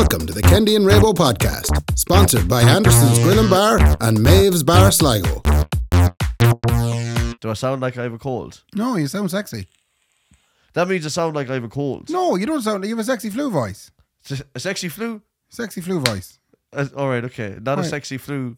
Welcome to the Kendi and Rabo podcast, sponsored by Anderson's Grill and Bar and Maeve's Bar Sligo. Do I sound like I have a cold? No, you sound sexy. That means I sound like I have a cold. No, you don't sound. You have a sexy flu voice. A sexy flu? Sexy flu voice. All right, okay. Not a sexy flu.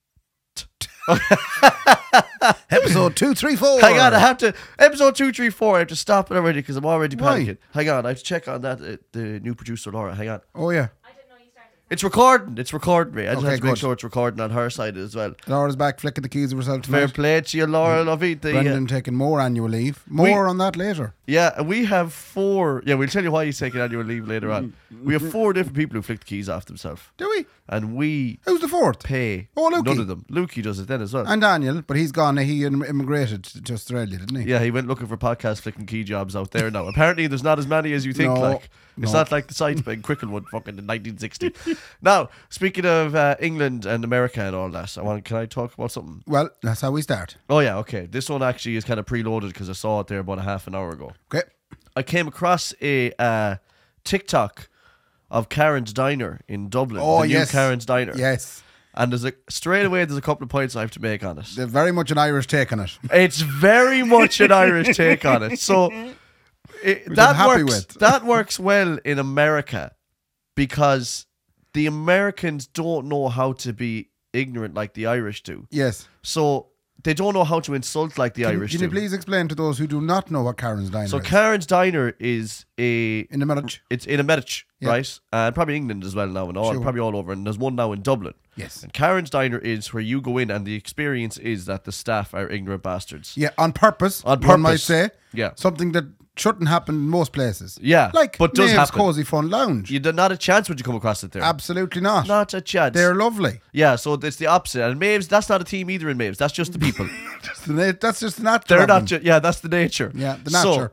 Episode 234. Hang on, I have to. Episode 234. I have to stop it already because I'm already Why? panicking. Hang on, I have to check on that. The new producer, Laura. Hang on. Oh yeah. It's recording. It's recording me. I just Okay, have to make good. sure it's recording on her side as well. Laura's back flicking the keys of herself Fair tonight. play to you, Laura. Love it. Brendan taking more annual leave. More on that later. Yeah, and we have 4. Yeah, we'll tell you why he's taking annual leave later on. We have 4 different people who flick the keys off themselves. Do we? And we Who's the fourth? pay Oh, Lukey. none of them. Lukey does it then as well. And Daniel, but he's gone. He immigrated to Australia, didn't he? Yeah, he went looking for podcast flicking key jobs out there now. Apparently, there's not as many as you think. No, It's no. not like the site being Cricklewood fucking in 1960. Now, speaking of England and America and all that, can I talk about something? Well, that's how we start. Oh yeah, okay. This one actually is kind of preloaded because I saw it there about a half an hour ago. Okay. I came across a TikTok of Karen's Diner in Dublin. Oh, the new yes. Karen's Diner. Yes. And straight away there's a couple of points I have to make on it. They're very much an Irish take on it. It's very much an Irish take on it. So I'm that happy works. with. That works well in America because the Americans don't know how to be ignorant like the Irish do. Yes. So they don't know how to insult like the Irish Can do. you please explain to those who do not know what Karen's Diner So is? Karen's Diner is In the village. it's in America, Yeah. right? And probably England as well now, and all Sure. probably all over. And there's one now in Dublin. Yes. And Karen's Diner is where you go in, and the experience is that the staff are ignorant bastards. Yeah, on purpose. On One might purpose. say. Yeah. Something that shouldn't happen in most places. Yeah, Like but does Maeve's happen. Cozy Fun Lounge. Not a chance would you come across it there. Absolutely not. Not a chance. They're lovely. Yeah, so it's the opposite. And Maeve's, that's not a team either in Maeve's. That's just the people. That's just natural. They're of not them. yeah, that's the nature. Yeah, the nature.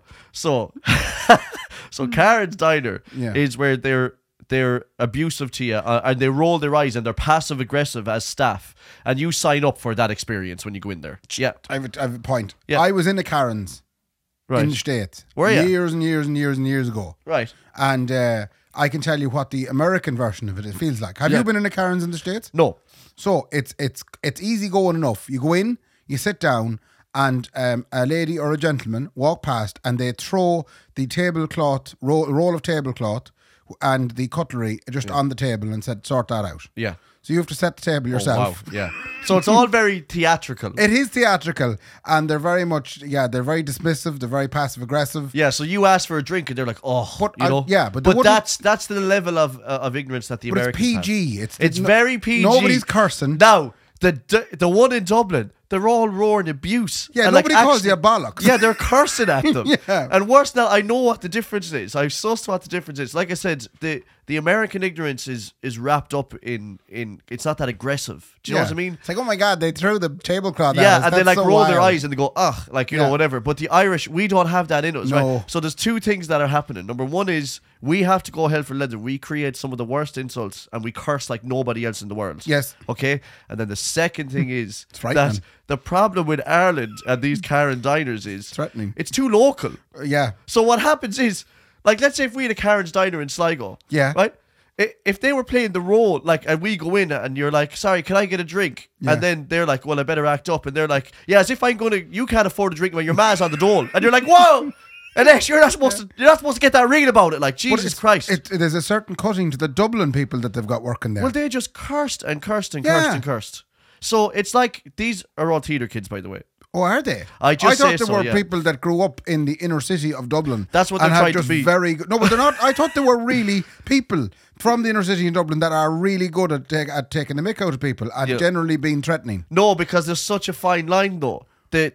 So Karen's Diner Yeah. is where they're abusive to you and they roll their eyes and they're passive aggressive as staff, and you sign up for that experience when you go in there. Yeah, I have a point. Yeah. I was in a Karen's right, in the States Were ya? years and years and years and years ago. right. And I can tell you what the American version of it feels like. Have Yeah. you been in a Karen's in the States? No, So it's easy going enough. You go in, you sit down, and a lady or a gentleman walk past, and they throw the tablecloth roll of tablecloth and the cutlery just on the table and said, "Sort that out." yeah. So you have to set the table yourself. Oh, wow, yeah. So it's all very theatrical. It is theatrical, and they're very much, they're very dismissive. They're very passive aggressive. Yeah, so you ask for a drink and they're like, oh, But, you know. yeah, but they wouldn't- that's the level of ignorance that the But Americans it's PG. have. It's very PG. Nobody's cursing. Now, the one in Dublin, they're all roaring abuse. Yeah, And, nobody calls you a bollocks. Yeah, they're cursing at them. Yeah. And worse now, I know what the difference is. I've sussed what the difference is. Like I said, the American ignorance is wrapped up in it's not that aggressive. Do you know what I mean? It's like, oh my God, they threw the tablecloth at Yeah, us. and they That's like so roll their wild. eyes and they go, ugh, like, you know, Yeah. whatever. But the Irish, we don't have that in us, No. right? So there's 2 things that are happening. Number one is we have to go hell for leather. We create some of the worst insults and we curse like nobody else in the world. Yes. Okay? And then the second thing is frightening. that the problem with Ireland and these Karen diners is Threatening. it's too local. Yeah. So what happens is, like, let's say if we had a Karen's Diner in Sligo, Yeah. right? If they were playing the role, like, and we go in and you're like, sorry, can I get a drink? Yeah. And then they're like, well, I better act up. And they're like, yeah, as if I'm going to, you can't afford a drink when your ma's on the dole. And you're like, whoa! Unless you're not supposed to get that ring about it. Like, But Jesus Christ. There's a certain cutting to the Dublin people that they've got working there. Well, they just cursed and cursed and Yeah. cursed and cursed. So it's like, these are all theatre kids, by the way. Oh, are they? I just thought say they so, were yeah. people that grew up in the inner city of Dublin. That's what they're and have trying to just be. Very good. No, but they're not. I thought they were really people from the inner city in Dublin that are really good at taking the mick out of people and Yeah. generally being threatening. No, because there's such a fine line, though.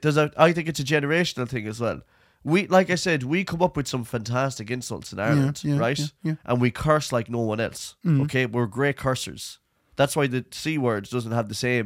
I think it's a generational thing as well. We, like I said, we come up with some fantastic insults in Ireland, yeah, right? yeah. And we curse like no one else. Okay, we're great cursers. That's why the C word doesn't have the same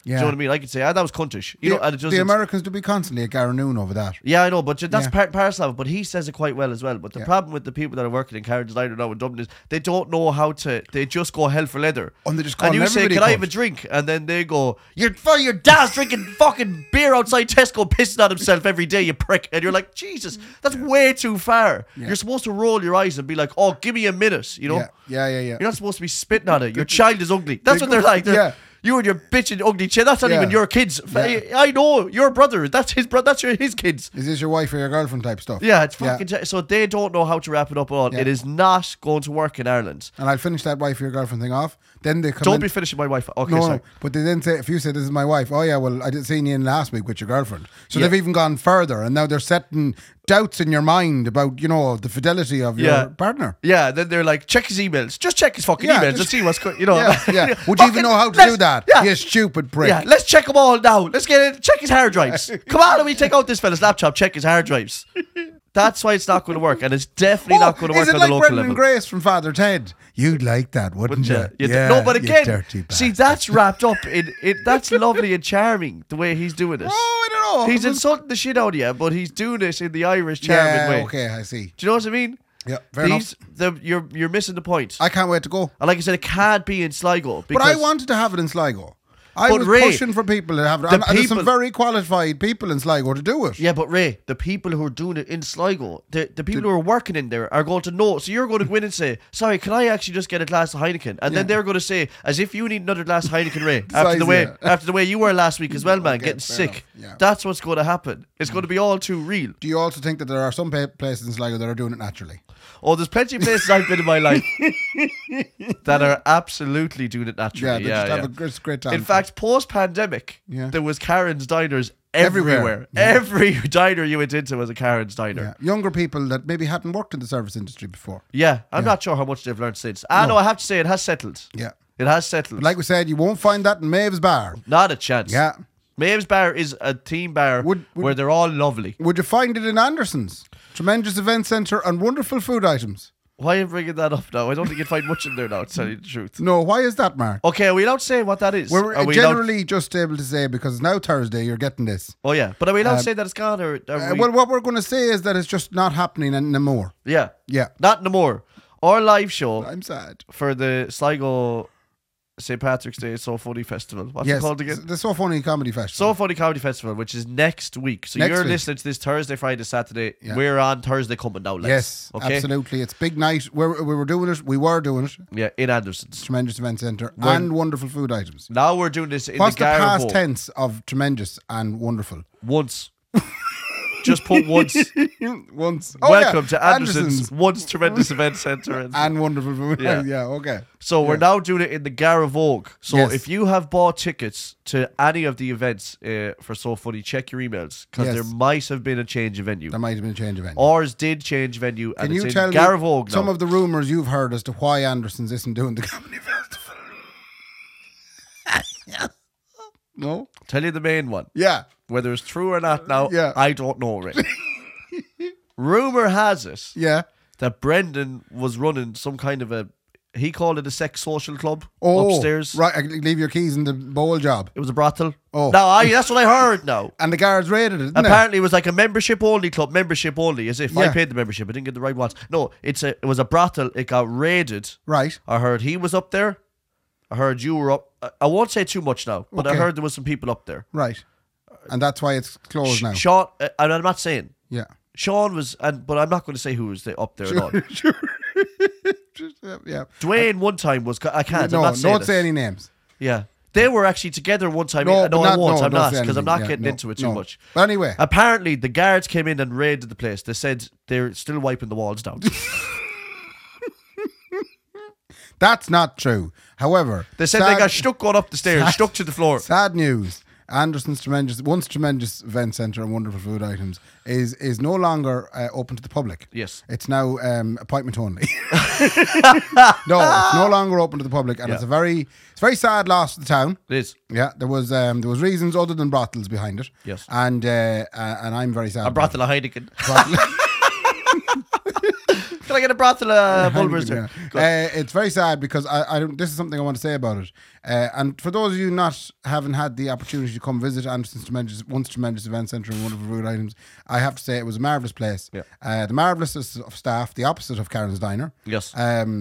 Do you know what I mean? I could say, that was cuntish. You know, and it the doesn't. Americans do be constantly at Garanoon over that. Yeah, I know, but that's Yeah. parcel of it. But he says it quite well as well. But the problem with the people that are working in Karen's Diner now in Dublin is they don't know how to. They just go hell for leather. And they just call and you say, everybody "Can I cunt." have a drink?" And then they go, "Your dad's drinking fucking beer outside Tesco, pissing on himself every day, you prick." And you're like, "Jesus, that's way too far." You're supposed to roll your eyes and be like, "Oh, give me a minute," you know. Yeah. You're not supposed to be spitting on it. Your child is ugly. That's what they're like. Yeah. You and your bitching ugly child. That's not Yeah. even your kids. Yeah. I know your brother. That's his brother. That's his kids. Is this your wife or your girlfriend type stuff? Yeah, it's fucking. So they don't know how to wrap it up at all. Yeah. It is not going to work in Ireland. And I'll finish that wife or your girlfriend thing off. Then they come Don't in. be finishing my wife. Okay, No, sorry. no, but they then say, if you say this is my wife, oh yeah, well I did see you in last week with your girlfriend. So Yeah. they've even gone further, and now they're setting doubts in your mind about the fidelity of your Yeah. partner. Yeah, then they're like, check his emails. Just check his fucking Yeah, emails. just- Just see what's going. You know. Yeah. Would you even know how to do that? Yeah. You stupid prick. Yeah, let's check them all now. Let's get it. Check his hard drives. Come on, let me take out this fella's laptop. Check his hard drives. That's why it's not going to work, and it's definitely not going to work is it on like the local Brendan level. and Grace from Father Ted? You'd like that, wouldn't you? No, but you again, dirty see, bastard. that's wrapped up in it. That's lovely and charming the way he's doing it. Oh, I don't know. He's insulting the shit out of you, but he's doing it in the Irish charming yeah, way. okay, I see. Do you know what I mean? Yeah, fair enough. You're missing the point. I can't wait to go. And like I said, it can't be in Sligo. But I because- wanted to have it in Sligo. I But was Ray, pushing for people to have it. And there's people- some very qualified people in Sligo to do it. Yeah, but Ray, the people who are doing it in Sligo, the people who are working in there are going to know. So you're going to go in and say, "Sorry, can I actually just get a glass of Heineken?" And then they're going to say, as if you need another glass of Heineken, Ray, after the way you were last week as well, man, Okay, getting fair sick. enough, yeah. That's what's going to happen. It's going to be all too real. Do you also think that there are some places in Sligo that are doing it naturally? Oh, there's plenty of places I've been in my life that are absolutely doing it Yeah, naturally. they just have a great time. In fact, post-pandemic, Yeah. there was Karen's diners everywhere. Yeah. Every diner you went into was a Karen's diner. yeah. Younger people that maybe hadn't worked in the service industry before. Yeah, I'm not sure how much they've learned since. No, I have to say it has settled. Yeah. It has settled. But like we said, you won't find that in Maeve's Bar. Not a chance. Yeah. Maeve's Bar is a team bar where they're all lovely. Would you find it in Anderson's? Tremendous event centre and wonderful food items. Why are you bringing that up now? I don't think you'd find much in there now, to tell you the truth. No, why is that, Mark? Okay, are we allowed to say what that is? We're Are we generally just able to say, because it's now Thursday, you're getting this. allowed, yeah, but are we allowed to say that it's gone? Or are we, Well, what we're going to say is that it's just not happening anymore. yeah. Yeah. Not no more. Our live show I'm sad. for the Sligo St. Patrick's Day So Funny Festival. What's it called again? The So Funny Comedy Festival. So Funny Comedy Festival, which is next week. So Next you're week. listening to this Thursday, Friday, Saturday. Yeah. We're on Thursday coming now, lads. Yes, Okay? absolutely. It's big night. We were doing it. We were doing it. Yeah, in Anderson's. Tremendous event centre We're- and wonderful food items. Now we're doing this in What's the the past Garbo. tense of tremendous and wonderful? Once. Just put once. Once. Welcome to Anderson's Once Tremendous Event Centre. And wonderful food. Yeah. Yeah, okay. So we're now doing it in the Garavogue. So Yes. if you have bought tickets to any of the events for So Funny, check your emails because Yes. there might have been a change of venue. There might have been a change of venue. Ours did change venue, and Can it's you in tell me Garavogue now. some of the rumours you've heard as to why Anderson's isn't doing the comedy festival? No? Tell you the main one. Yeah. Whether it's true or not now, Yeah. I don't know, Rick. Rumour has it Yeah. that Brendan was running some kind of he called it a sex social club upstairs. Right, I can leave your keys in the bowl job. It was a brothel. Oh. No, that's what I heard now. And the guards raided it, didn't Apparently, it was like a membership only club, membership only, as if I Yeah. paid the membership. I didn't get the right ones. No, it was a brothel. It got raided. they? Right. I heard he was up there. I heard you were up. I won't say too much now, but I Okay. heard there was some people up there. Right. And that's why it's closed now. Sean, and I'm not saying Yeah. Sean was, but I'm not going to say who was up there at all. Sure. Yeah. Dwayne one time was. I can't. No, I'm not saying don't say any names. Yeah, they were actually together one time. No, No, but I won't. I'm don't not say because I'm anything. not Yeah, getting no, into it too no. much. But anyway, Apparently, the guards came in and raided the place. They said they're still wiping the walls down. that's not true. However, They said they got stuck going up the stairs, stuck to the floor. Sad news. Anderson's once tremendous event centre and wonderful food items is no longer open to the public. Yes. It's now appointment only. No, it's no longer open to the public, and Yeah. it's a very sad loss to the town. It is. Yeah, there was reasons other than brothels behind it. Yes. and I'm very sad. A brothel of Heineken. Can I get a brothel Bullbrister? It's very sad because I don't. This is something I want to say about it. And for those of you haven't had the opportunity to come visit Anderson's once tremendous event centre and wonderful food items, I have to say it was a marvellous place. Yeah. The marvellousous of staff, the opposite of Karen's Diner. Yes.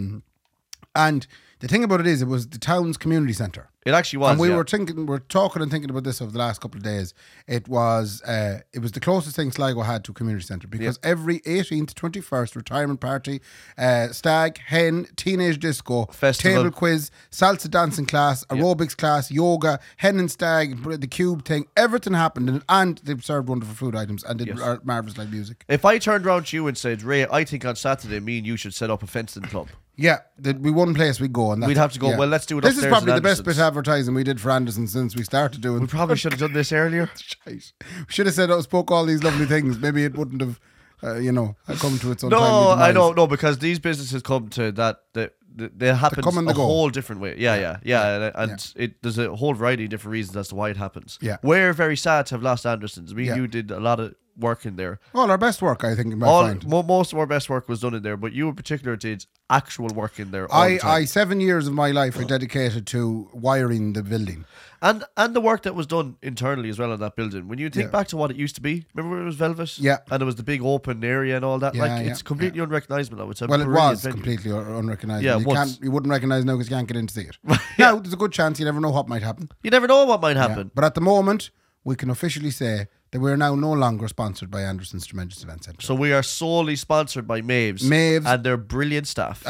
And the thing about it was the town's community centre. It actually was. And we were talking and thinking about this over the last couple of days. It was the closest thing Sligo had to a community centre because every 18th to 21st retirement party, stag, hen, teenage disco, festival, table quiz, salsa dancing class, aerobics class, yoga, hen and stag, the cube thing, everything happened, and they served wonderful food items and did marvellous live music. If I turned around to you and said, Ray, I think on Saturday me and you should set up a fencing club. Yeah, there'd be one place we'd go, and we'd have to go. Well, let's do it. This is probably the Anderson's. best bit of advertising we did for Anderson since we started doing. We probably should have done this earlier. We should have said, spoke all these lovely things. Maybe it wouldn't have, come to its own. No, I don't know because these businesses come to that. They happen a whole different way. Yeah. There's a whole variety of different reasons as to why it happens. Yeah, we're very sad to have lost Anderson's. You did a lot of work in there. All our best work, I think. Most of our best work was done in there, but you in particular did actual work in there. I 7 years of my life I dedicated to wiring the building, and the work that was done internally as well in that building. When you think back to what it used to be, remember when it was velvet? Yeah, and it was the big open area and all that. It's completely unrecognisable now. It's it was completely unrecognisable. Yeah, you wouldn't recognise now because you can't get in to see it. Now there's a good chance you never know what might happen. You never know what might happen. But at the moment, we can officially say that we are now no longer sponsored by Anderson's Tremendous Event Centre. So we are solely sponsored by Maves. And their brilliant staff.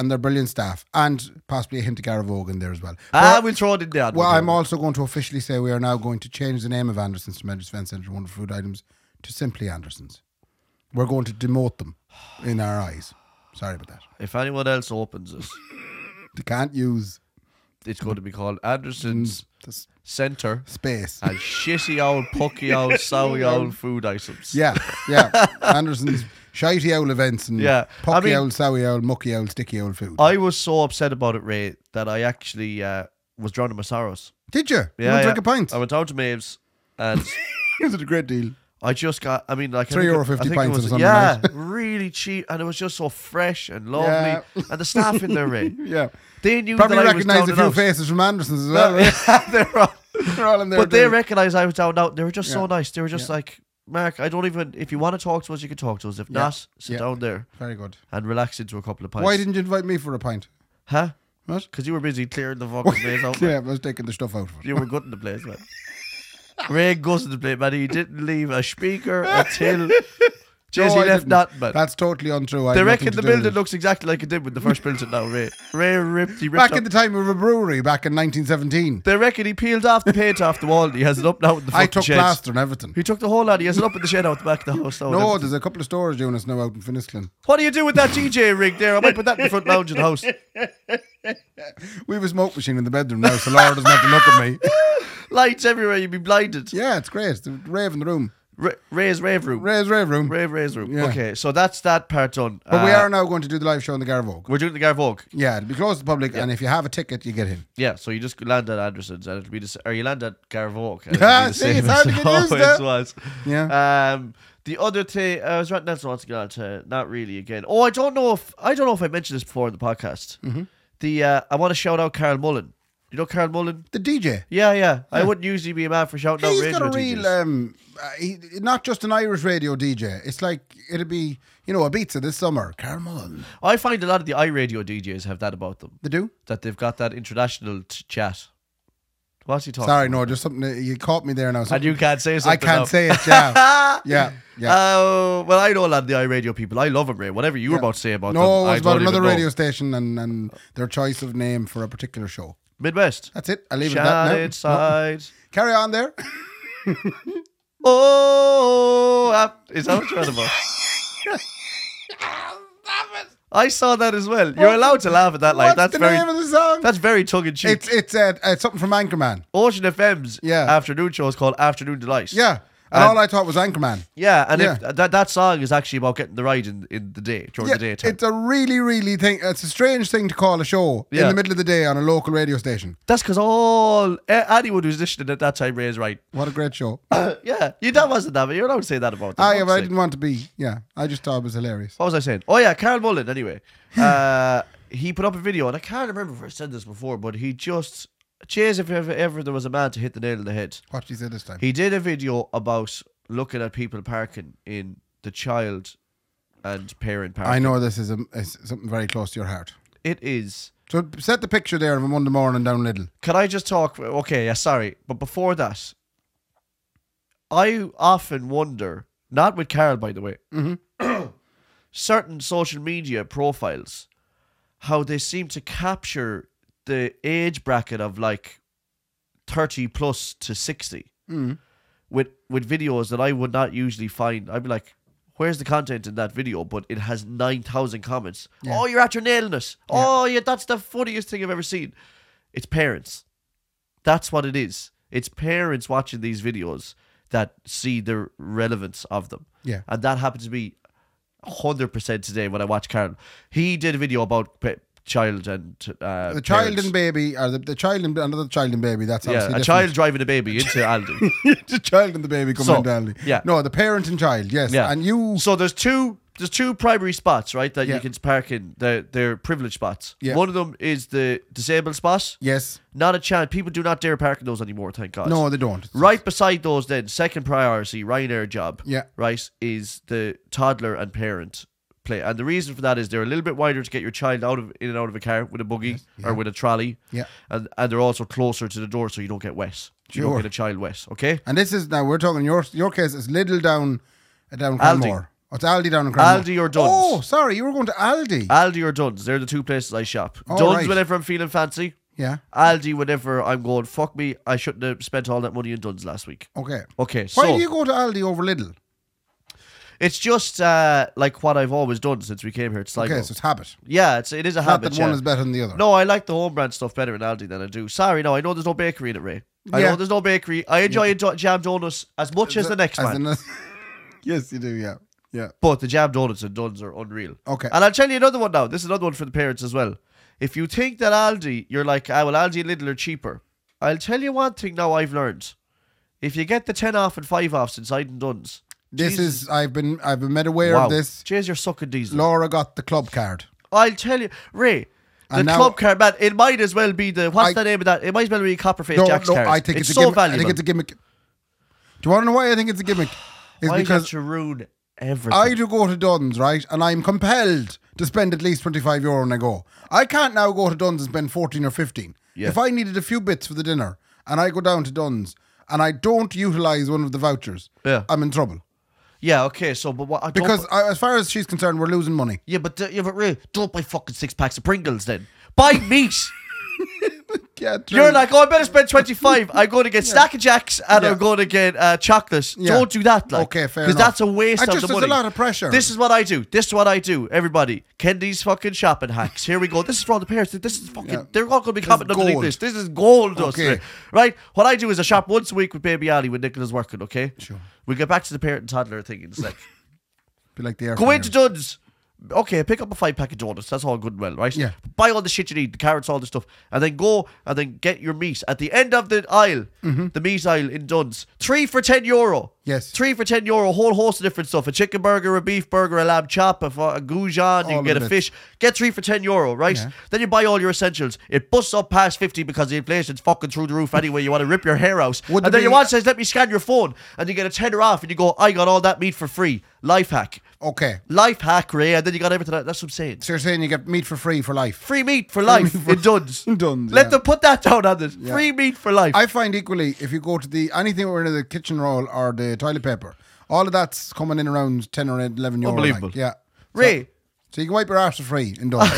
And possibly a hint of Garavogue in there as well. We'll throw it in there. Well, I'm also going to officially say we are now going to change the name of Anderson's Tremendous Event Centre and Wonderful Food Items to simply Anderson's. We're going to demote them in our eyes. Sorry about that. If anyone else opens it, they can't use. It's going to be called Anderson's Centre Space and shitty old, pucky old, sowy old food items. Yeah. Anderson's shitey old events and pucky old, sowy old, mucky old, sticky old food. I was so upset about it, Ray, that I actually was drowning my sorrows. Did you? Yeah, you went drink a pint? I went down to Maves and it was a great deal. I just got, €3.50 pints or something. Yeah, really cheap, and it was just so fresh and lovely. And the staff in there, Ray. Yeah. They knew probably that recognised a few faces from Anderson's as well. They're all in there. But they recognised I was down and out. They were just so nice. They were just like, Mark, if you want to talk to us, you can talk to us. If not, sit down there. Very good. And relax into a couple of pints. Why didn't you invite me for a pint? Huh? What? Because you were busy clearing the fucking place out. Yeah, I was taking the stuff out of it. You were gutting the place, man. Ray gutted the place, man. He didn't leave a speaker until Jesse left that, man. That's totally untrue. They reckon the building looks exactly like it did when they first built it now, Ray. Ray ripped back in the time of a brewery, back in 1917. They reckon he peeled off the paint off the wall and he has it up now in the fucking I took sheds. plaster and everything. He took the whole lot. He has it up in the shed out the back of the house now. No, there's a couple of storage units now out in Finisclin. What do you do with that DJ rig there? I might put that in the front lounge of the house. We have a smoke machine in the bedroom now, so Laura doesn't have to look at me. Lights everywhere, you'd be blinded. Yeah, it's great. It's the rave in the room. Ray's rave room. Ray's rave room. Ray's room. Yeah. Okay, so that's that part done. But we are now going to do the live show in the Garavogue. We're doing the Garavogue. Yeah, it'll be closed to the public, and if you have a ticket, you get in. Yeah, so you just land at Anderson's, and it'll be or you land at Garavogue. See, it's hard to get used to. Was. Yeah. The other thing, I was writing that once again to not really again. Oh, I don't know if I mentioned this before in the podcast. Mm-hmm. I want to shout out Carl Mullen. You know Carl Mullen? The DJ. Yeah. I wouldn't usually be a man for shouting out radio DJs. He's got a real, not just an Irish radio DJ. It's like, it'll be, Ibiza this summer. Carl Mullen. I find a lot of the iRadio DJs have that about them. They do? That they've got that international chat. What's he talking Sorry, about? No, just something, you caught me there now. And you can't say something I can't say it, yeah. Yeah. Well, I know a lot of the iRadio people. I love them, Ray. Whatever you were about to say about them. No, it was about another radio station and their choice of name for a particular show. Midwest. That's it. I'll leave it at that now. Inside. No. Carry on there. Is that what you're on about? I saw that as well. You're allowed to laugh at that. Like that's the very name of the song? That's very tongue in cheek. It's something from Anchorman. Ocean FM's Yeah. afternoon show is called Afternoon Delight. Yeah. And all I thought was Anchorman. Yeah, and Yeah. if that song is actually about getting the ride in the day, during the daytime. It's a really, really thing. It's a strange thing to call a show in Yeah. the middle of the day on a local radio station. That's because anyone who's listening at that time, Ray is right. What a great show. Yeah, that wasn't that, but you're allowed to say that about them. I Fuck's sake. didn't want to be. Yeah, I just thought it was hilarious. What was I saying? Oh yeah, Carl Mullen. Anyway, he put up a video, and I can't remember if I said this before, but he just, cheers if ever there was a man to hit the nail on the head. What did he say this time? He did a video about looking at people parking in the child and parent parking. I know this is something very close to your heart. It is. So set the picture there of a Monday morning down Lidl. Can I just talk? Okay, yeah, sorry. But before that, I often wonder, not with Carl, by the way, certain social media profiles, how they seem to capture the age bracket of like 30 plus to 60 with videos that I would not usually find. I'd be like, where's the content in that video? But it has 9,000 comments. Yeah. Oh, you're after nailing it. Oh, yeah, that's the funniest thing I've ever seen. It's parents. That's what it is. It's parents watching these videos that see the relevance of them. Yeah. And that happens to be 100% today when I watch Carl. He did a video about child and The child parents. and baby, or the child and another child and baby. That's Yeah, obviously a child driving a baby into Aldi. the child and the baby coming So, into Aldi. yeah. No, the parent and child. Yes. Yeah. And you. So there's two primary spots, right, that Yeah. you can park in. They're privileged spots. Yeah. One of them is the disabled spot. Yes. Not a chance. People do not dare park in those anymore, thank God. No, they don't. Right beside those then, second priority, Ryanair job. Yeah. Right, is the toddler and parent play. And the reason for that is they're a little bit wider to get your child in and out of a car with a buggy or with a trolley. Yeah. And they're also closer to the door so you don't get wet. You Sure. don't get a child wet, okay? And this is now we're talking your case is Lidl down Cranmore. Oh, it's Aldi down in Cranmore. Aldi or Dunn's. Oh, sorry, you were going to Aldi. Aldi or Dunn's. They're the two places I shop. Oh, Dunn's right. whenever I'm feeling fancy. Yeah. Aldi whenever I'm going, fuck me, I shouldn't have spent all that money in Dunn's last week. Okay. Okay, Why so do you go to Aldi over Lidl? it's just like what I've always done since we came here. It's like, Okay, so it's habit. yeah, it is a Not habit. that one yeah. is better than the other. No, I like the home brand stuff better in Aldi than I do. Sorry, no, I know there's no bakery in it, Ray. I Yeah. know there's no bakery. I enjoy a jam donuts as much as the next man. Yes, you do. Yeah. Yeah. But the jam donuts and Dunn's are unreal. Okay. And I'll tell you another one now. This is another one for the parents as well. If you think that Aldi, you're like, well, Aldi and Lidl are cheaper. I'll tell you one thing now I've learned. If you get the 10 off and 5 offs inside in Dunn's. This Jesus. is I've been made aware Wow. of this. Jeez, you're sucking diesel. Laura got the club card. I'll tell you, Ray, the And now- club card, man, it might as well be what's the name of that? It might as well be Copperface Jack's cards. I think it's a so gimmick. valuable. I think it's a gimmick. Do you want to know why I think it's a gimmick? It's Why because to ruin everything? I do go to Dunn's, right? And I'm compelled to spend at least €25 when I go. I can't now go to Dunn's and spend 14 or 15. Yeah. If I needed a few bits for the dinner and I go down to Dunn's and I don't utilise one of the vouchers, Yeah. I'm in trouble. Yeah, okay, so but what? Because as far as she's concerned, we're losing money. but Ray, don't buy fucking 6 packs of Pringles then. Buy meat. Yeah, true. You're like, I better spend 25. I'm going to get Stack of Jacks and I'm going to get chocolate. Yeah. Don't do that, like. Okay, fair Because enough. that's a waste of the There's money. a lot of pressure. This is what I do. Everybody, Kendy's fucking shopping hacks. Here we go. This is for all the parents. This is fucking. Yeah. They're all going to be commenting underneath gold. this. This is gold, to us, Okay. right? What I do is I shop once a week with Baby Ali when Nicola's working. Okay. Sure. We'll get back to the parent and toddler thing in a sec. Be like the air Go fryer. into Dunn's. Okay, pick up a 5-pack of donuts. That's all good and well, right? Yeah. Buy all the shit you need, the carrots, all the stuff, and then go and then get your meat at the end of the aisle, the meat aisle in Dunn's. 3 for €10. Yes. 3 for €10. A whole host of different stuff: a chicken burger, a beef burger, a lamb chop, a goujon. You All can get of a it. fish. Get 3 for €10, right? Yeah. Then you buy all your essentials. It busts up past 50 because the inflation's fucking through the roof anyway. You want to rip your hair out, Would and there then your be- one says, "Let me scan your phone," and you get a tenner off, and you go, "I got all that meat for free." Life hack. Okay. Life hack, Ray, and then you got everything. That's what I'm saying. So you're saying you get meat for free for life? Free meat for life in Dunn's. In Dunn's, Let yeah. them put that down on it. Free meat for life. I find equally, if you go to anything over in the kitchen roll or the toilet paper, all of that's coming in around 10 or 11 euro. Unbelievable. Like, yeah. Ray, So you can wipe your arse for free in Dunn's.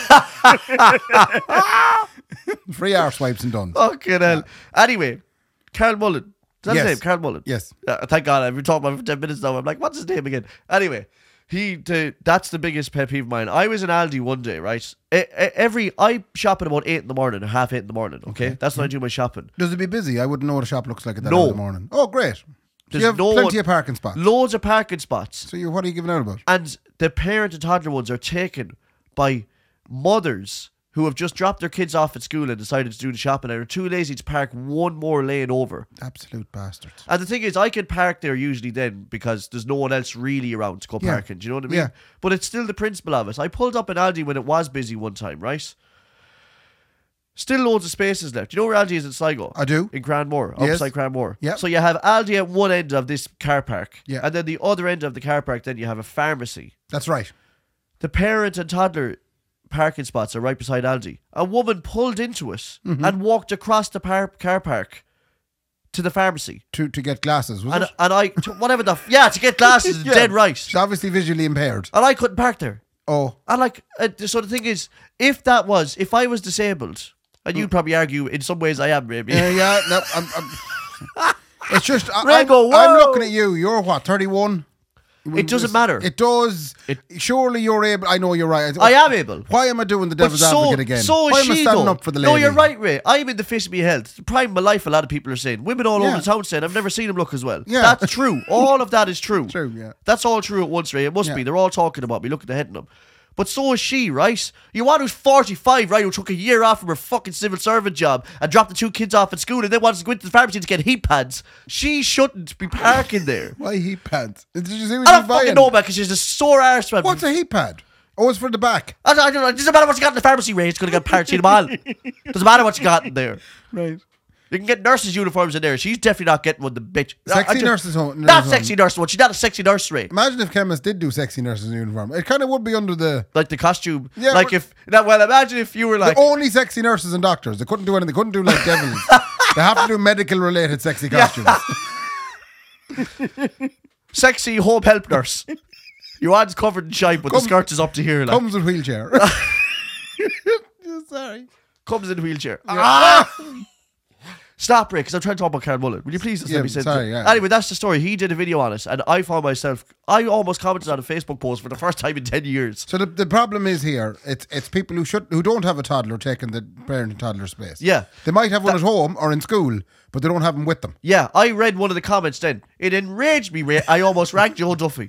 Free arse wipes in Dunn's. fucking hell. Anyway, Carl Mullen. Is that Yes. his name? Carl Mullen. Yes. Thank God. I've been talking about it for 10 minutes now. I'm like, what's his name again? Anyway, that's the biggest pet peeve of mine. I was in Aldi one day, right? I shop at about 8 in the morning or half 8 in the morning, okay? That's when I do my shopping. Does it be busy? I wouldn't know what a shop looks like at that No. hour in the morning. Oh, great. There's You have no plenty of parking spots. loads of parking spots. So what are you giving out about? And the parent and toddler ones are taken by mothers who have just dropped their kids off at school and decided to do the shopping and are too lazy to park one more lane over. Absolute bastards. And the thing is, I can park there usually then because there's no one else really around to go Yeah. parking. Do you know what I mean? Yeah. But it's still the principle of it. I pulled up in Aldi when it was busy one time, right? Still loads of spaces left. Do you know where Aldi is in Sligo? I do. In Cranmore, Yes. upside Cranmore. Yeah. So you have Aldi at one end of this car park. Yeah. And then the other end of the car park, then you have a pharmacy. That's right. The parent and toddler parking spots are right beside Aldi. A woman pulled into it Mm-hmm. and walked across the car park to the pharmacy. To get glasses, was And, it? and I, to get glasses, Yeah. dead right. She's obviously visually impaired. And I couldn't park there. Oh, And like, so the thing is, if I was disabled, and you'd probably argue in some ways I am, maybe. yeah. No, it's just Rango, I'm whoa. looking at you. You're what? 31. It doesn't matter. It does. Surely you're able. I know you're right. I am able. Why am I doing the But devil's advocate again? So Why is am I she, standing though. up for the lady? No, you're right, Ray. I'm in the face of my health. The prime of my life, a lot of people are saying. Women all over Yeah. the town saying, I've never seen him look as well. Yeah. That's true. All of that is true. True, yeah. That's all true at once, Ray. It must Yeah. be. They're all talking about me. Look at the head of them. But so is she, right? You want who's 45, right? Who took a year off from her fucking civil servant job and dropped the 2 kids off at school and then wants to go into the pharmacy to get heat pads. She shouldn't be parking there. Why heat pads? Did you see what I she's don't fucking buying? know, man, because she's a sore arse, man. What's a heat pad? Oh, it's for the back. I don't know. It doesn't matter what you got in the pharmacy, Ray. It's going to get paracetamol. Doesn't matter what you got in there. Right. You can get nurses' uniforms in there. She's definitely not getting one, the bitch. Sexy nurses' home. Not sexy nurse one. She's not a sexy nurse, Ray. Imagine if chemists did do sexy nurses in uniform. It kind of would be under the Like the costume. Yeah, like but- if... Well, imagine if you were like... only sexy nurses and doctors. They couldn't do anything. They couldn't do like devils. They have to do medical-related sexy costumes. Sexy home help nurse. Your one's covered in shine, but the skirt is up to here. Like, Comes with wheelchair. Sorry. comes in a wheelchair. Ah! Stop, Ray, because I'm trying to talk about Karen Mullen. Will you please just let me say sorry, that? yeah. Anyway, that's the story. He did a video on it, and I found myself... I almost commented on a Facebook post for the first time in 10 years. So the problem is here, it's people who don't have a toddler taking the parent and toddler space. Yeah. They might have one at home or in school, but they don't have them with them. Yeah, I read one of the comments then. It enraged me, Ray. I almost ranked Joe Duffy.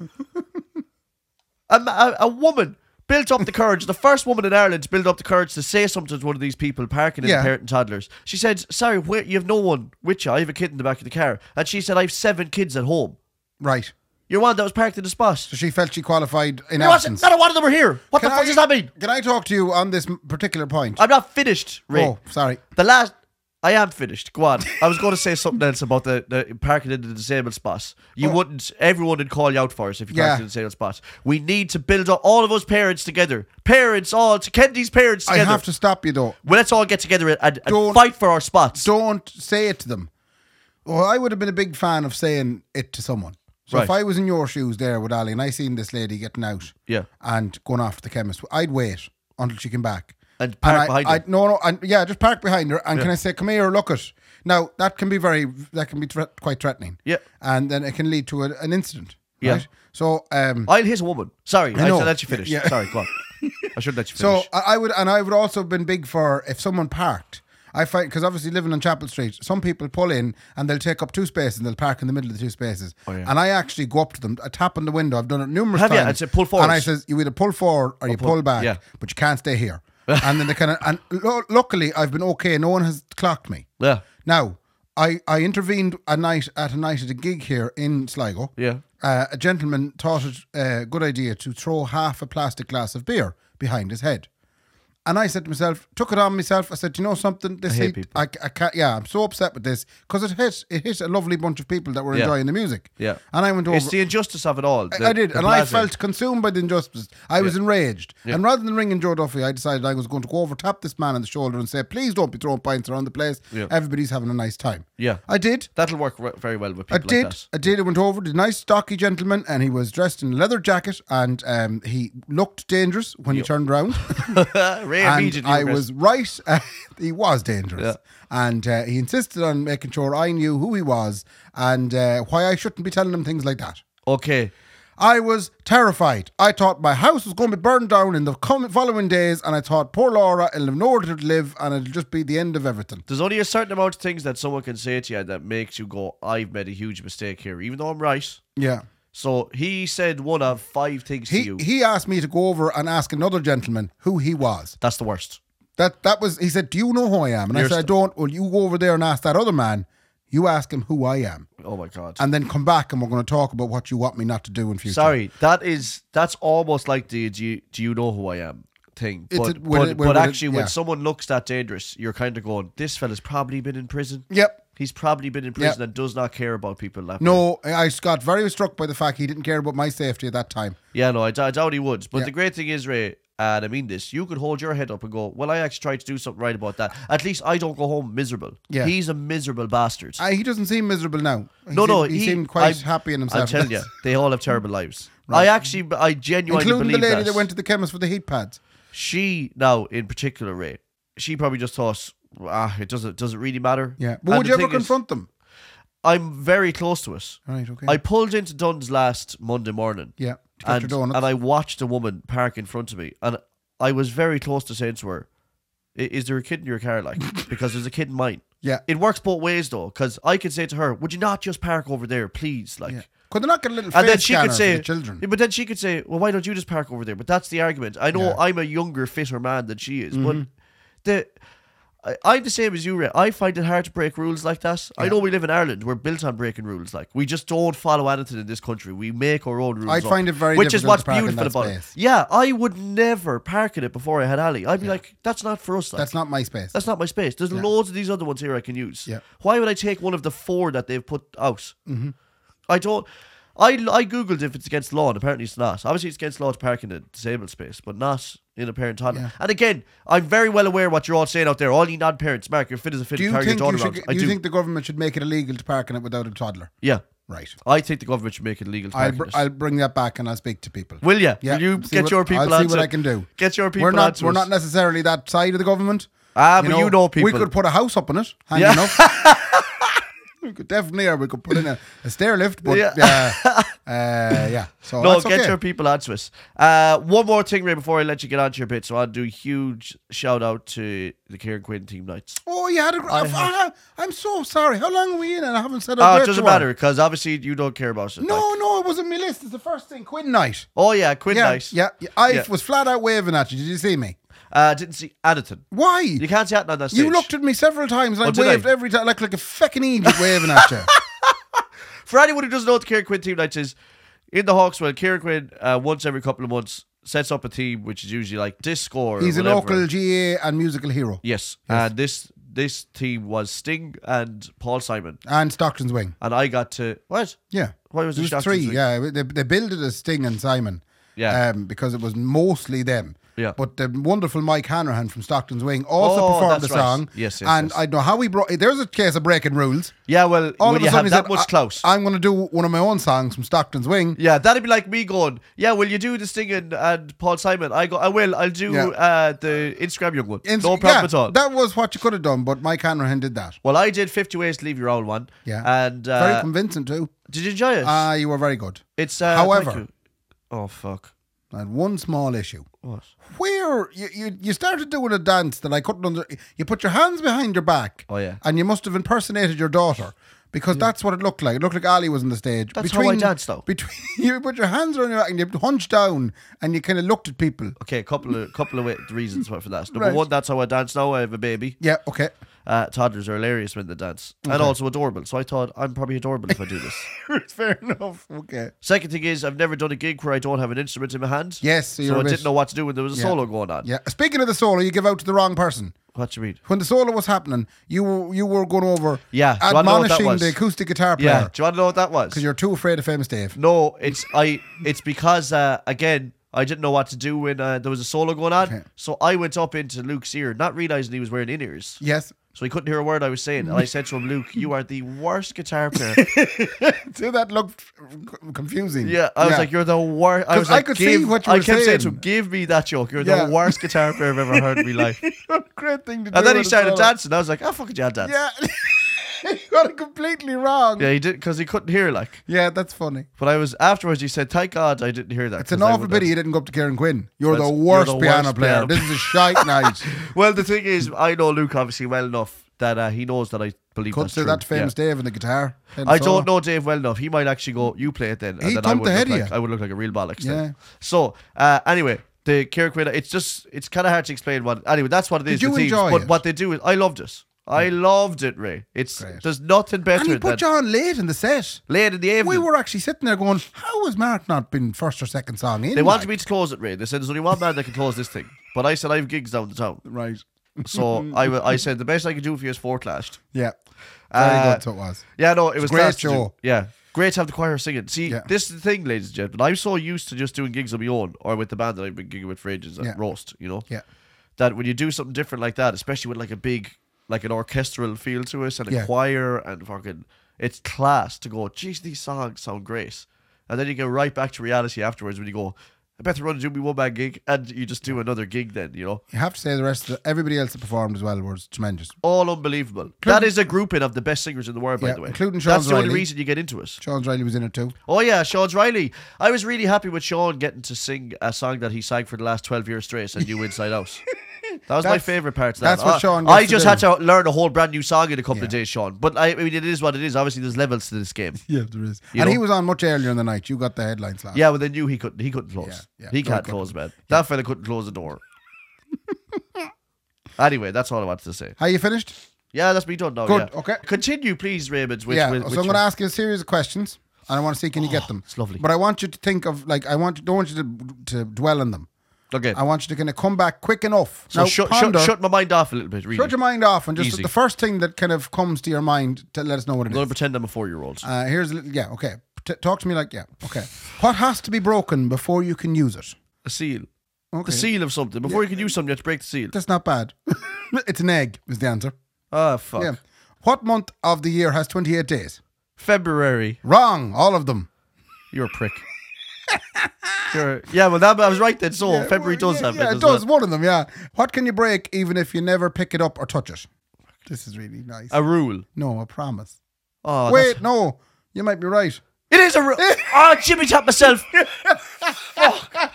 A woman built up the courage, the first woman in Ireland to build up the courage to say something to one of these people parking in Yeah. the parent and toddlers. She said, sorry, you have no one with you. I have a kid in the back of the car. And she said, I have 7 kids at home. Right. You're one that was parked in the spot. So she felt she qualified in Not absence. a one of them are here. What the fuck does that mean? Can I talk to you on this particular point? I'm not finished, Ray. Oh, sorry. I am finished. Go on. I was going to say something else about the parking in the disabled spot. Everyone would call you out for us if you parked in the disabled spot. We need to build up all of us parents together. Parents, all to get these parents together. I have to stop you though. Well, let's all get together and Don't- fight for our spots. Don't say it to them. Well, I would have been a big fan of saying it to someone. So if Right. I was in your shoes there with Ali and I seen this lady getting out Yeah. and going off to the chemist, I'd wait until she came back. And park behind her. No, just park behind her. And can I say, come here, look it. Now, that can be quite threatening. Yeah. And then it can lead to an incident. Yeah. Right? So, I'll hit a woman. Sorry, I know. should let you finish. Yeah. Sorry, go on. I should let you So finish. I would also been big for if someone parked. I find because obviously living on Chapel Street, some people pull in and they'll take up 2 spaces and they'll park in the middle of the 2 spaces. Oh, yeah. And I actually go up to them, I tap on the window. I've done it numerous Have you? times. And say, pull forward. And I says, you either pull forward or you pull back, yeah. but you can't stay here. And then they kind of and luckily I've been okay. No one has clocked me. Yeah. Now I intervened at a night at a gig here in Sligo. Yeah. A gentleman thought it a good idea to throw half a plastic glass of beer behind his head. And I said to myself, took it on myself. I said, you know something? This hate heat, people. I can't. Yeah, I'm so upset with this because it hit a lovely bunch of people that were Yeah. enjoying the music. Yeah. And I went over. It's the injustice of it all. I did, and I blase. felt consumed by the injustice. I was enraged. Yeah. And rather than ringing Joe Duffy, I decided I was going to go over, tap this man on the shoulder and say, please don't be throwing pints around the place. Yeah. Everybody's having a nice time. Yeah. I did. That'll work very well with I people did. like that. I did. I went over to a nice stocky gentleman and he was dressed in a leather jacket and he looked dangerous when he turned around. Ray And immediately I regrets- was right. He was dangerous. Yeah. And he insisted on making sure I knew who he was and why I shouldn't be telling him things like that. Okay. I was terrified. I thought my house was going to be burned down in the following days, and I thought, poor Laura, it'll have nowhere to live, and it'll just be the end of everything. There's only a certain amount of things that someone can say to you that makes you go, I've made a huge mistake here, even though I'm right. Yeah. So he said one of 5 things to you. He asked me to go over and ask another gentleman who he was. That's the worst. That was, he said, do you know who I am? And I said, I don't. Well, you go over there and ask that other man. You ask him who I am. Oh my God. And then come back and we're going to talk about what you want me not to do in future. Sorry, that's almost like the do you know who I am thing. But, when someone looks that dangerous, you're kind of going, this fella's probably been in prison. Yep. He's probably been in prison and does not care about people that way. No, I got very struck by the fact he didn't care about my safety at that time. Yeah, no, I doubt he would. But the great thing is, Ray, and I mean this, you could hold your head up and go, well, I actually tried to do something right about that. At least I don't go home miserable. Yeah. He's a miserable bastard. He doesn't seem miserable now. He seemed quite happy in himself. I'm telling you, they all have terrible lives. Right. I genuinely including believe the lady that went to the chemist for the heat pads. She, now, in particular, Ray, she probably just thought, it doesn't really matter. Yeah. But would you ever confront them? I'm very close to it. Right, okay. I pulled into Dunn's last Monday morning. Yeah. And I watched a woman park in front of me, and I was very close to saying to her, is there a kid in your car? Like, because there's a kid in mine. Yeah. It works both ways though, because I could say to her, would you not just park over there, please? Like, could they not get a little face scanner for the children? But then she could say, well, why don't you just park over there? But that's the argument. I know I'm a younger, fitter man than she is, but I'm the same as you, Ray. I find it hard to break rules like that. Yeah. I know we live in Ireland. We're built on breaking rules. Like, we just don't follow anything in this country. We make our own rules. I find it very which is what's difficult beautiful about it. Yeah, I would never park in it before I had Ali. I'd be like, that's not for us. Like. That's not my space. That's not my space. There's loads of these other ones here I can use. Yeah. Why would I take one of the 4 that they've put out? Mm-hmm. I don't. I googled if it's against law, and apparently it's not. Obviously, it's against law to park in a disabled space, but not in a parent toddler. Yeah. And again, I'm very well aware what you're all saying out there. All you non-parents, Mark, you're fit as a fiddle. Do you think the government should make it illegal to park in it without a toddler? Yeah. Right. I think the government should make it illegal to park in it. I'll bring that back and I'll speak to people. Will you? Yeah. Will you get your people I'll see what I can do. Get your people We're not necessarily that side of the government. But you know people. We could put a house up on it. Handy enough. We could definitely, or we could put in a stair lift, but So no, that's get okay. your people onto it. One more thing, Ray, before I let you get onto your bit. So I'll do a huge shout out to the Kieran Quinn team nights. Oh, you had I'm so sorry. How long are we in? And I haven't said it doesn't matter, because obviously you don't care about it. No, it was on my list. It's the first thing. Quinn night. Oh yeah, Quinn night. Yeah, I was flat out waving at you. Did you see me? Didn't see anything. Why? You can't see anything on that stage. You looked at me several times and I waved every time like a feckin' idiot waving at you. For anyone who doesn't know what the Kieran Quinn team nights is, in the Hawkswell, Kieran Quinn once every couple of months sets up a team which is usually like disco or He's whatever. A local GA and musical hero. Yes. And this team was Sting and Paul Simon. And Stockton's Wing. And I got to... What? Yeah. Why was it Stockton's 3? Wing? Yeah, they built it as Sting and Simon. Yeah. Because it was mostly them. Yeah. But the wonderful Mike Hanrahan from Stockton's Wing also performed the song. Right. Yes. And I don't know how he brought... There's a case of breaking rules. Yeah, well, when you have that much clout. I'm going to do one of my own songs from Stockton's Wing. Yeah, that'd be like me going, yeah, will you do the Sting and Paul Simon? I go, I will. I'll do the Instagram young one. No problem at all. That was what you could have done, but Mike Hanrahan did that. Well, I did 50 Ways to Leave Your Old One. Yeah. And very convincing too. Did you enjoy it? You were very good. It's however... Oh, fuck. I had one small issue. What? Where you started doing a dance that I couldn't you put your hands behind your back. Oh yeah. And you must have impersonated your daughter, because that's what it looked like. It looked like Ali was on the stage. That's how I danced though. You put your hands around your back and you hunched down and you kind of looked at people. Okay, couple of reasons for that. Number one, that's how I dance now. I have a baby. Yeah, okay. Toddlers are hilarious when they dance, and also adorable. So I thought I'm probably adorable if I do this. Fair enough. Okay. Second thing is I've never done a gig where I don't have an instrument in my hand. Yes, so I didn't know what to do when there was a solo going on. Yeah. Speaking of the solo, you give out to the wrong person. What do you mean? When the solo was happening, you were going over admonishing the acoustic guitar player. Yeah. Do you want to know what that was? Because you're too afraid of Famous Dave. No, it's because again, I didn't know what to do when there was a solo going on. Okay. So I went up into Luke's ear, not realising he was wearing in-ears. Yes. So he couldn't hear a word I was saying. And I said to him, Luke, you are the worst guitar player. See, that looked confusing. Yeah, I was like, you're the worst. I could see what you were saying. I kept saying to him, give me that joke. You're the worst guitar player I've ever heard in my life. Great thing to do. And then he started dancing. I was like, oh, fuck it, yeah, dance. Yeah. You got it completely wrong. Yeah, he did because he couldn't hear like. Yeah, that's funny. But afterwards he said, "Thank God I didn't hear that." It's an awful pity you didn't go up to Kieran Quinn. You're the worst piano player. This is a shite night. Well, the thing is, I know Luke obviously well enough that he knows that I believe Could that's say true. that famous Dave and the guitar. I don't know Dave well enough. He might actually go, "You play it then," and He then thumped ahead of you. I would look like a real bollocks. Yeah. Then. So anyway, the Kieran Quinn, it's kind of hard to explain what. Anyway, that's what it is. Did you the themes, enjoy but it? what they do is, I loved it. I loved it, Ray. Great. There's nothing better And he than put you on late in the set. late in the evening. We were actually sitting there going, how has Mark not been first or second song in? They wanted me to close it, Ray. They said there's only one man that can close this thing. But I said I have gigs down the town. Right. So I said the best I could do for you is 4 clashed. Yeah. Very good, so it was. Yeah, no, it was great class to do. show. Yeah. Great to have the choir singing. See, Yeah. this is the thing, ladies and gentlemen. I'm so used to just doing gigs on my own or with the band that I've been gigging with for ages at Yeah. Roast, you know? Yeah. That when you do something different like that, especially with like a big, like an orchestral feel to it and a Yeah. choir and fucking, it's class to go, geez, these songs sound great. And then you go right back to reality afterwards when you go, I better run and do me one-man gig, and you just do another gig then, you know? You have to say the rest of everybody else that performed as well was tremendous. All unbelievable. That is a grouping of the best singers in the world, by Yeah, the way. including Sean That's the only Riley. reason you get into it. Sean Riley was in it too. Oh yeah, Sean Riley. I was really happy with Sean getting to sing a song that he sang for the last 12 years straight and you Inside Out. That was my That's- favourite part of that. that's what Sean gets I to just do. had to learn a whole brand new song in a couple of Yeah. days, Sean. But I mean, it is what it is. Obviously, there's levels to this game. Yeah, there is. You And know? he was on much earlier in the night. You got the headlines last. Yeah, well, they knew he couldn't close. Yeah, He no, can't he close, man. That fella couldn't close the door. Anyway, that's all I wanted to say. How you finished? Yeah, that's me done now. Good, yeah. okay. Continue, please, Raymond. So I'm going to ask you a series of questions, and I want to see can you get them. it's lovely. But I want you to think of don't want you to dwell on them. Okay. I want you to kind of come back quick enough. So now, shut my mind off a little bit, really. shut your mind off, and just Easy. the first thing that kind of comes to your mind to let us know what it I'm going is. to pretend I'm a 4-year-old. Here's a little, okay. Talk to me like, okay. What has to be broken before you can use it? A seal. Okay. The seal of something. Before you can use something, you have to break the seal. That's not bad. It's an egg, is the answer. Ah, fuck. Yeah. What month of the year has 28 days? February. Wrong, all of them. You're a prick. Yeah, well, I was right then. So February does have it. Yeah, it does. One of them, yeah. What can you break even if you never pick it up or touch it? This is really nice. A rule. No, a promise. Oh, Wait, no. You might be right. it is a rule. Oh, Jimmy tapped myself. Fuck.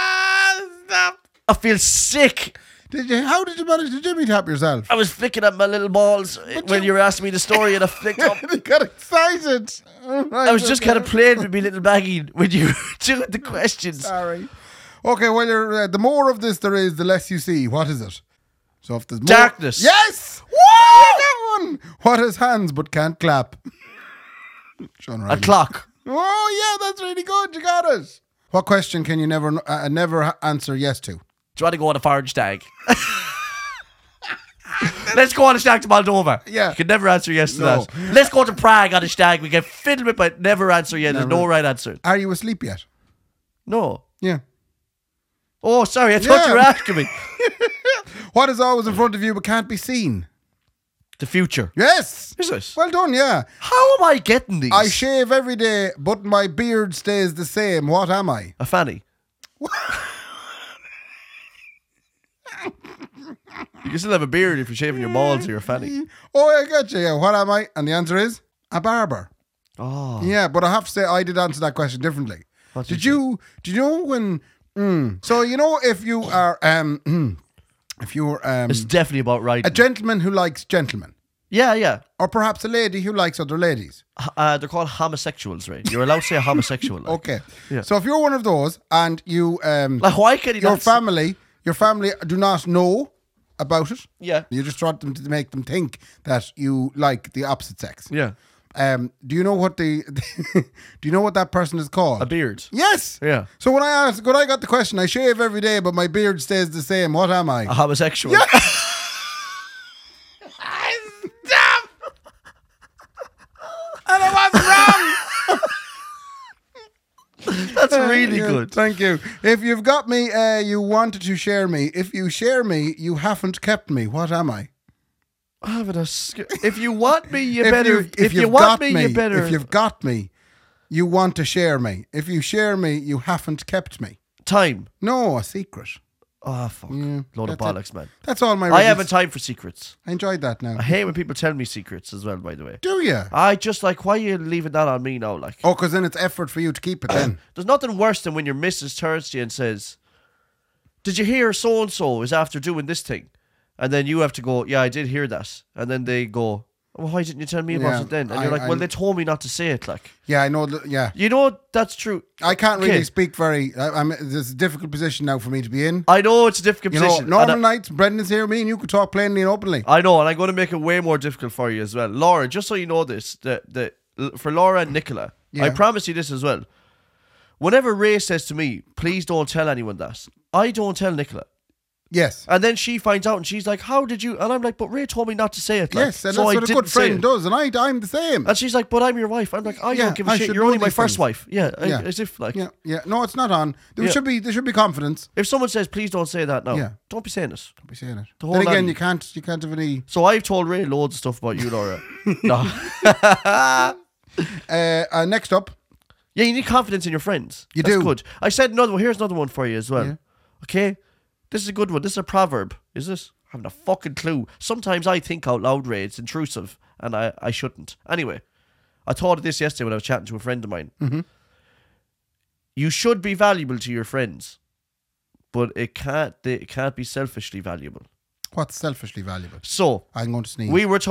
I feel sick. How did you manage to Jimmy tap yourself? I was flicking at my little balls when you were asking me the story, and I flicked up. You got excited. I was just kind of playing with me little baggie when you were doing the questions. Sorry. Okay, well, the more of this there is, the less you see. What is it? So if there's more... Darkness. Yes! Woo! That one! What has hands but can't clap? Sean A Riley. clock. Oh, yeah, that's really good. You got it. What question can you never answer yes to? Do you want to go on a foreign stag? Let's go on a stag to Moldova. Yeah. You can never answer yes to No. that. Let's go to Prague on a stag. We get fiddled with, but never answer yes. There's no right answer. Are you asleep yet? No. Yeah. Oh, sorry. I thought Yeah. you were asking me. What is always in front of you but can't be seen? The future. Yes. Is it? Well done, yeah. How am I getting these? I shave every day, but my beard stays the same. What am I? A fanny. You can still have a beard if you're shaving your balls or your fanny. Oh, I got you. Yeah. What am I? And the answer is a barber. Oh. Yeah, but I have to say I did answer that question differently. What Did you know when? So you know if you are if you're It's definitely about right. a gentleman who likes gentlemen, Yeah, yeah. or perhaps a lady who likes other ladies. They're called homosexuals, right? You're allowed to say a homosexual. Like. Okay. Yeah. So if you're one of those and you Like, why can you your not say- family do not know about it. Yeah. You just want them to make them think that you like the opposite sex. Yeah. Do you know what do you know what that person is called? A beard. Yes. Yeah. So when I got the question, I shave every day, but my beard stays the same. What am I? A homosexual. Stop! And I was wrong. That's really Yeah, good. Thank you. If you've got me, you wanted to share me. If you share me, you haven't kept me. What am I? If you want me, you better. If you want me, you better. If you've got me, you want to share me. If you share me, you haven't kept me. Time. No, a secret. Oh, fuck. Yeah, Load of that's it. bollocks, man. That's all my I riddles. haven't time for secrets. I enjoyed that now. I hate when people tell me secrets as well, by the way. Do you? I just like, why are you leaving that on me now? Like, Oh, because then it's effort for you to keep it then. there's nothing worse than when your missus turns to you and says, did you hear so-and-so is after doing this thing? And then you have to go, yeah, I did hear that. And then they go, well, why didn't you tell me about Yeah, it then? And you're like, well, they told me not to say it. Like, Yeah, I know. Yeah. you know, that's true. I can't really Okay. speak very. I'm. It's a difficult position now for me to be in. I know it's a difficult You know, position. normal and I- nights, Brendan's here, me and you could talk plainly and openly. I know, and I'm going to make it way more difficult for you as well. Laura, just so you know this, for Laura and Nicola, Yeah. I promise you this as well. Whenever Ray says to me, please don't tell anyone that, I don't tell Nicola. Yes. And then she finds out and she's like, how did you? And I'm like, but Ray told me not to say it. Like, Yes, and so that's I what a didn't good say friend it. does, and I'm the same. And she's like, but I'm your wife. I'm like, I Yeah, don't give a I shit. should You're know only my these first things. wife. Yeah, Yeah. as if like, Yeah, yeah. No, it's not on. There Yeah. should be confidence. if someone says, please don't say that now, Yeah. don't be saying it. Don't be saying it. The whole Then again, lot you can't have any. So I've told Ray loads of stuff about you, Laura. No. Next up, Yeah, you need confidence in your friends. You That's do. good. I said another one. Here's another one for you as well. Yeah. Okay? This is a good one. This is a proverb. Is this? I haven't a fucking clue. Sometimes I think out loud, Ray. It's intrusive, and I shouldn't. Anyway, I thought of this yesterday when I was chatting to a friend of mine. Mm-hmm. You should be valuable to your friends, but it can't be selfishly valuable. what's selfishly valuable? So, I'm going to sneeze. we were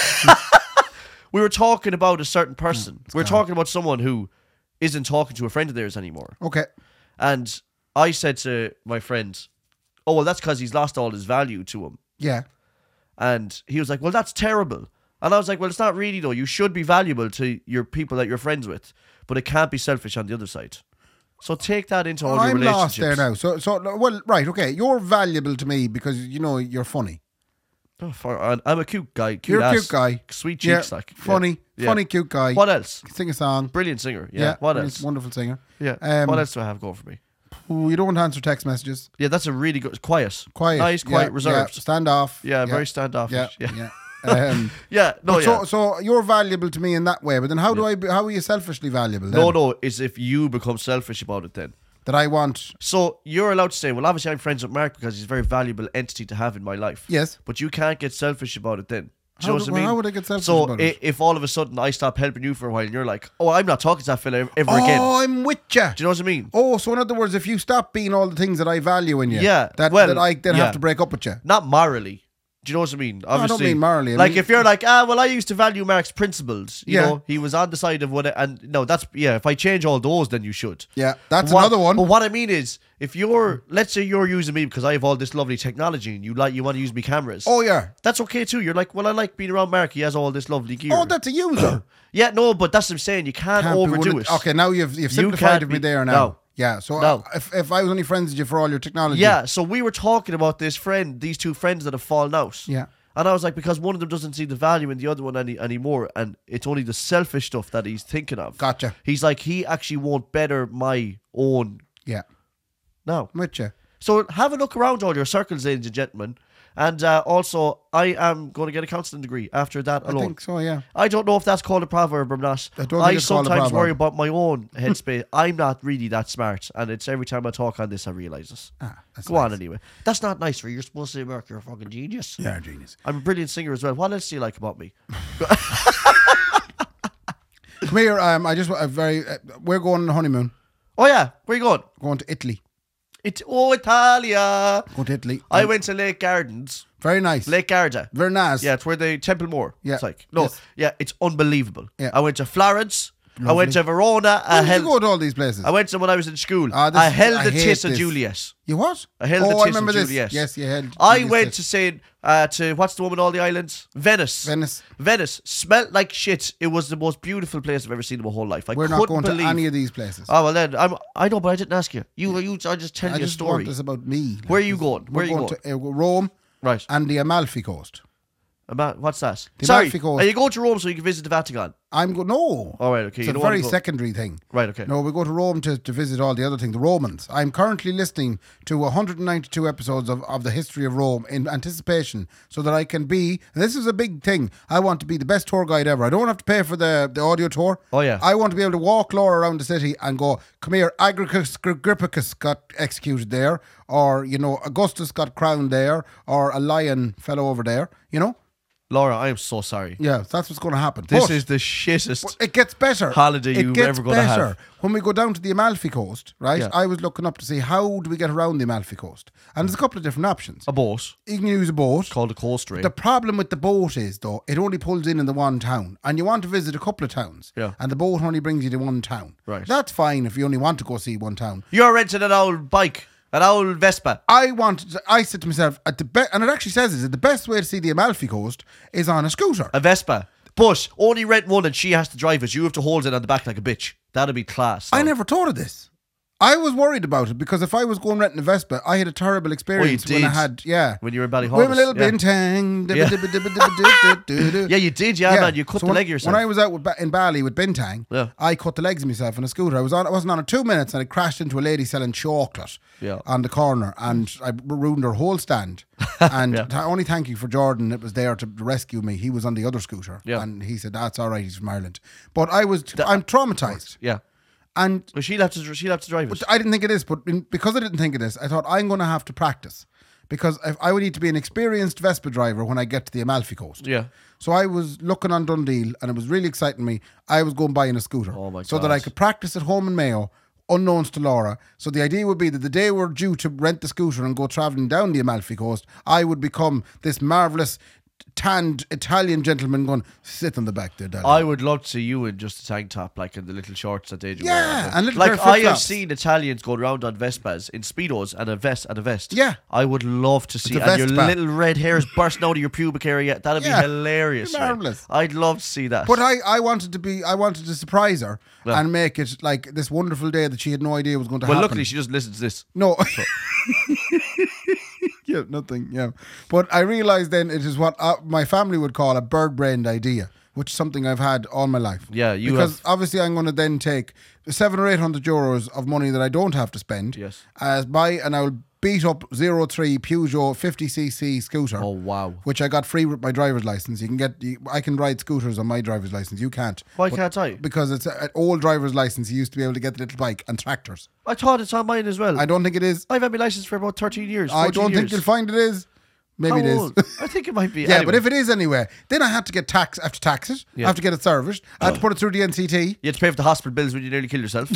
we were talking about a certain person. We were calm. talking about someone who isn't talking to a friend of theirs anymore. Okay. And I said to my friend, oh, well, that's because he's lost all his value to him. Yeah. And he was like, well, that's terrible. And I was like, well, it's not really, though. You should be valuable to your people that you're friends with, but it can't be selfish on the other side. So take that into all your I'm relationships. lost there now. So well, right, okay. You're valuable to me because you're funny. Oh, I'm a cute guy. You're a ass, cute guy. Sweet Yeah, cheeks. Like funny, Yeah. funny, cute guy. What else? Sing a song. Brilliant singer. Yeah. What he's else? a wonderful singer. Yeah. What else do I have going for me? Ooh, you don't answer text messages. Yeah, that's a really good. Quiet. Quiet. Nice, quiet, Yeah, reserved. Yeah, stand off. Yeah, very standoffish. Yeah. Yeah. Yeah. Yeah. No, but yeah. so you're valuable to me in that way, but then how are you selfishly valuable then? No, it's if you become selfish about it then. That I want. So you're allowed to say, well, obviously I'm friends with Mark because he's a very valuable entity to have in my life. Yes. But you can't get selfish about it then. Do you How know do- what I mean? how would I get selfish so about it? if all of a sudden I stop helping you for a while and you're like, oh, I'm not talking to that fella ever again. Oh, I'm with you. Do you know what I mean? Oh, so in other words, if you stop being all the things that I value in you, Yeah, that well, I then yeah. have to break up with you. Not morally. Do you know what I mean? I don't mean morally, I Like mean- if you're like, well, I used to value Mark's principles. You Yeah. know, he was on the side of what, and no, that's if I change all those, then you should. Yeah, that's What- another one. But what I mean is, if let's say you're using me because I have all this lovely technology and you want to use me cameras. Oh yeah. That's okay too. You're like, well, I like being around Mark. He has all this lovely gear. Oh, that's a user. Yeah, no, but that's what I'm saying. You can't Can't be overdo one it. of- Okay, now you've You simplified can't it me be- there now. No. Yeah, so No. if I was only friends with you for all your technology. Yeah, so we were talking about these two friends that have fallen out. Yeah. And I was like, because one of them doesn't see the value in the other one anymore, and it's only the selfish stuff that he's thinking of. Gotcha. He's like, he actually won't better my own Yeah. now. I'm with you. So have a look around all your circles, ladies and gentlemen. And also, I am going to get a counselling degree after that I alone. think so, yeah. I don't know if that's called a proverb or not. I don't think it's called a sometimes proverb. worry about my own headspace. I'm not really that smart, and it's every time I talk on this I realise this. That's Go nice. on anyway. That's not nice for you. You're supposed to say, Mark, you're a fucking genius. Yeah, genius. I'm a brilliant singer as well. What else do you like about me? Come here, we're going on a honeymoon. Oh yeah, where you going? Going to Italy. Italia. Going to Italy. I went to Lake Gardens. Very nice. Lake Garda. Very nice. Yeah, it's where the Temple Moor. Yeah. It's like, no, Yes. yeah, it's unbelievable. Yeah. I went to Florence. I Lovely. went to Verona. Where did you go to all these places? I went to when I was in school. Ah, I held the hate Tis of this. Juliet. You what? I held the I Tis remember of this. Juliet. Yes, you held. I Julius went Tis. to say to what's the one with all the islands? Venice. Venice smelled like shit. It was the most beautiful place I've ever seen in my whole life. We're not going to any of these places. Oh well, then I know, but I didn't ask you. I just tell I you a just story. want this about me. Where are you going? Where We're are you going to Rome Right. and the Amalfi Coast. What's that? The Sorry, Amalfi Coast. are you going to Rome so you can visit the Vatican? I'm going. No. All right, okay. It's You a don't wanna very go- secondary thing. Right, okay. No, we go to Rome to visit all the other things, the Romans. I'm currently listening to 192 episodes of the history of Rome in anticipation so that I can be, and this is a big thing, I want to be the best tour guide ever. I don't have to pay for the audio tour. Oh, yeah. I want to be able to walk Laura around the city and go, come here, Agrippicus got executed there, or, Augustus got crowned there, or a lion fell over there, Laura, I am so sorry. Yeah, that's what's going to happen. This But is the shittest. it gets better. holiday It you're gets ever gonna have. better. When we go down to the Amalfi Coast, right? Yeah. I was looking up to see how do we get around the Amalfi Coast. And there's a couple of different options. A boat You can use a boat. called a coast train. The problem with the boat is, though, it only pulls in the one town. And you want to visit a couple of towns. Yeah. And the boat only brings you to one town. Right. That's fine if you only want to go see one town. You're renting an old bike, an old Vespa. I said to myself, and it actually says this, that the best way to see the Amalfi Coast is on a scooter. A Vespa. But only rent one and she has to drive it. You have to hold it on the back like a bitch. That'd be class. I never thought of this. I was worried about it because if I was going renting a Vespa, I had a terrible experience when I did. had, yeah. When you were in Ballyhollis. With a little yeah. bintang. Yeah, you did, man. You cut So the when, leg yourself. When I was out in Bali with Bintang, Yeah. I cut the legs of myself on a scooter. I wasn't on it 2 minutes and I crashed into a lady selling chocolate Yeah. on the corner and I ruined her whole stand. And only thank you for Jordan that was there to rescue me. He was on the other scooter. Yeah. And he said, that's all right, he's from Ireland. But I'm traumatized. yeah. And Well, she'll have to drive it. I didn't think of this, but because I didn't think of this, I thought I'm going to have to practice. Because I would need to be an experienced Vespa driver when I get to the Amalfi Coast. Yeah. So I was looking on Dundee and it was really exciting me. I was going buying a scooter. Oh my so God. that I could practice at home in Mayo, unknowns to Laura. So the idea would be that the day we're due to rent the scooter and go travelling down the Amalfi Coast, I would become this marvellous tanned Italian gentleman going, sit on the back there, darling. I would love to see you in just a tank top, like in the little shorts that they do. Yeah, and little like pair of I have flip-flops. seen Italians going around on Vespas in speedos and a vest. Yeah. I would love to see, a and your Vespa. little red hairs bursting out of your pubic area. That'd Yeah, be hilarious. be man. marvellous. I'd love to see that. But I wanted to surprise her Yeah. and make it like this wonderful day that she had no idea was going to well, happen. luckily she doesn't listen to this. No. Yeah, nothing. Yeah, but I realised then it is what my family would call a bird-brained idea, which is something I've had all my life. Yeah, because obviously I'm going to then take 700 or 800 euros of money that I don't have to spend. Yes. And I will beat up 03 Peugeot 50cc scooter. Oh wow! Which I got free with my driver's license. I can ride scooters on my driver's license. You can't. Why can't I? Because it's an old driver's license. You used to be able to get the little bike and tractors. I thought it's on mine as well. I don't think it is. I've had my license for about 13 years. I 14 don't years. think you'll find it is. Maybe How it is. old? I think it might be. Yeah, Anyway. but if it is anyway, then I have to get I have to tax it. Yeah. I have to get it serviced. I have to put it through the NCT. you had to pay for the hospital bills when you nearly killed yourself.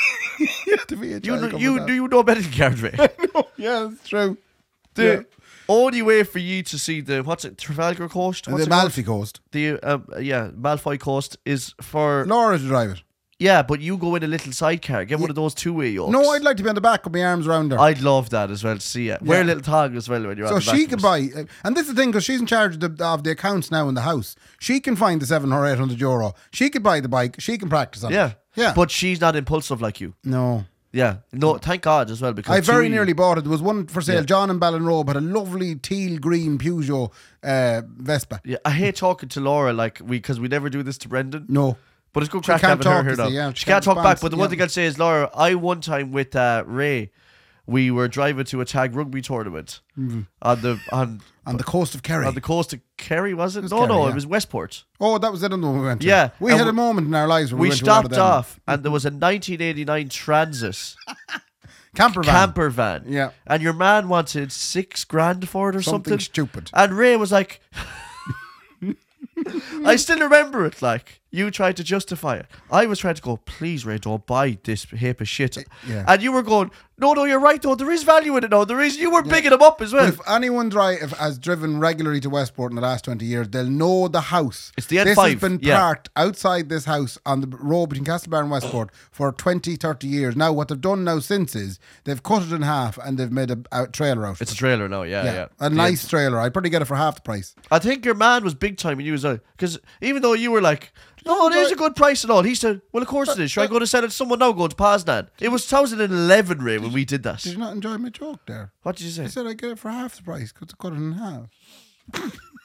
You you know better than Cardray. Yeah, it's true. The only way for you to see the Trafalgar Coast, The Amalfi Coast. the Malfoy Coast is for Laura to drive it. yeah, but you go in a little sidecar, get one of those two-way yokes. No, I'd like to be on the back with my arms around her. I'd love that as well to see it. Wear a little tog as well when you're so on the back. she of can us. buy, and this is the thing, because she's in charge of the accounts now in the house. She can find the 700 or 800 euro. She could buy the bike. She can practice on Yeah, it. Yeah. But she's not impulsive like you. No. Yeah, no, thank God as well because I very two- nearly bought it. There was one for sale. Yeah. John and Ballinrobe had a lovely teal green Peugeot Vespa. Yeah, I hate talking to Laura because we never do this to Brendan. No. But it's good She crack can't having her talk, here you now. see, yeah. She She can't can't talk back, response, but the one yeah. thing I'd say is, Laura, I one time with Ray, we were driving to a tag rugby tournament Mm-hmm. on the coast of Kerry. the coast of Kerry, was it? was No, Kerry, no, yeah. it was Westport. Oh, that was it on the one we went to. Yeah, We and had a moment in our lives where we We went to a lot of stopped them. off, and there was a 1989 Transit Camper van. camper van. Yeah. And your man wanted $6,000 for it or Something something. stupid. And Ray was like, I still remember it, like, you tried to justify it. I was trying to go, please, Ray, don't buy this heap of shit. Yeah. And you were going, no, you're right, though. There is value in it, though. There is. You were bigging them up as well. But if anyone has driven regularly to Westport in the last 20 years, they'll know the house. It's the This N5, has been yeah. parked outside this house on the road between Castlebar and Westport for 20, 30 years. Now, what they've done now since is they've cut it in half and they've made a trailer out of It's a it. trailer now, yeah. A nice trailer. I'd probably get it for half the price. I think your man was big time and you was like, because even though you were like, no, it is a good price and all, he said, well, of course it is. Should I go to sell it to someone now going to Poznan? It was 2011, Ray, when we did that. Did you not enjoy my joke there? What did you say? I said I'd get it for half the price because I cut it in half.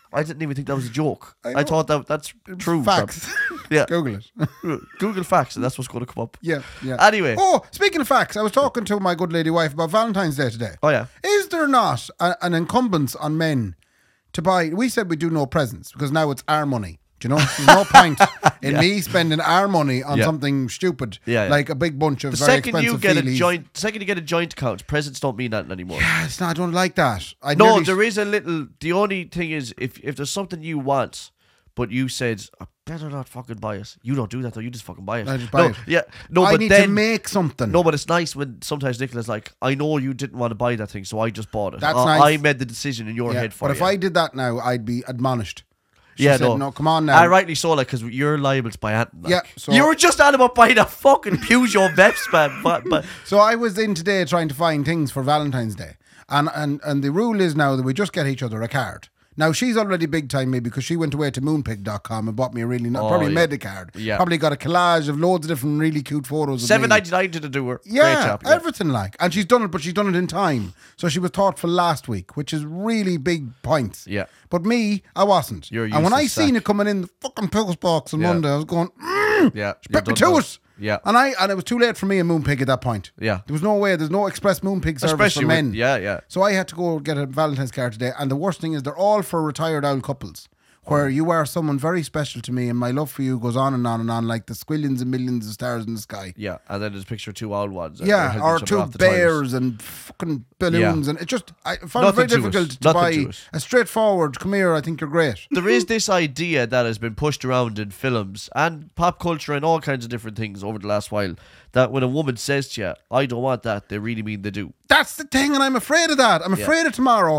I didn't even think that was a joke. I I know. thought that's true. Facts. Yeah. Google it. Google facts, and that's what's going to come up. Yeah. Anyway. Oh, speaking of facts, I was talking to my good lady wife about Valentine's Day today. Oh, yeah. Is there not an incumbence on men to buy? We said we do no presents because now it's our money. Do you know? There's no point in me spending our money on something stupid, like a big bunch of The very second expensive you get a joint account, presents don't mean that anymore. Yeah, I don't like that. No, there is a little. The only thing is, if there's something you want, but you said, I better not fucking buy it. You don't do that though. You just fucking buy it. I just buy it. Yeah. No, I but need then, to make something. No, but it's nice when sometimes Nicola's like, I know you didn't want to buy that thing, so I just bought it. That's I nice. made the decision in your head for But you. if I did that now, I'd be admonished. She Yeah, said, no, come on now. I rightly so, like, because you're liable to buy anything. Like. Yeah, so- you were just on about buying a fucking Peugeot Veps, man. But So I was in today trying to find things for Valentine's Day. And the rule is now that we just get each other a card. Now, she's already big time me because she went away to moonpig.com and bought me a really probably made a card. Yeah. Probably got a collage of loads of different really cute photos of me. $7.99 to the doer. Yeah, Great job. everything like. And she's done it, but she's done it in time. So she was thoughtful last week, which is really big points. Yeah. But me, I wasn't. You're a and when I useless seen sack. it coming in the fucking post box on Yeah. Monday, I was going, Yeah. put me to it. Yeah. And it was too late for me and Moonpig at that point. Yeah. There was no way. There's no express Moonpig service Especially for men. with, yeah. So I had to go get a Valentine's card today. And the worst thing is they're all for retired owl couples. Where you are someone very special to me and my love for you goes on and on and on like the squillions and millions of stars in the sky. Yeah, and then there's a picture of two old ones. and they're Yeah, helping or each other two off the toilet. bears and fucking balloons. And it just, I found Nothing it to very it. difficult to Nothing buy to it. a straightforward, come here, I think you're great. There is this idea that has been pushed around in films and pop culture and all kinds of different things over the last while that when a woman says to you, I don't want that, they really mean they do. That's the thing, and I'm afraid of that. I'm afraid of tomorrow.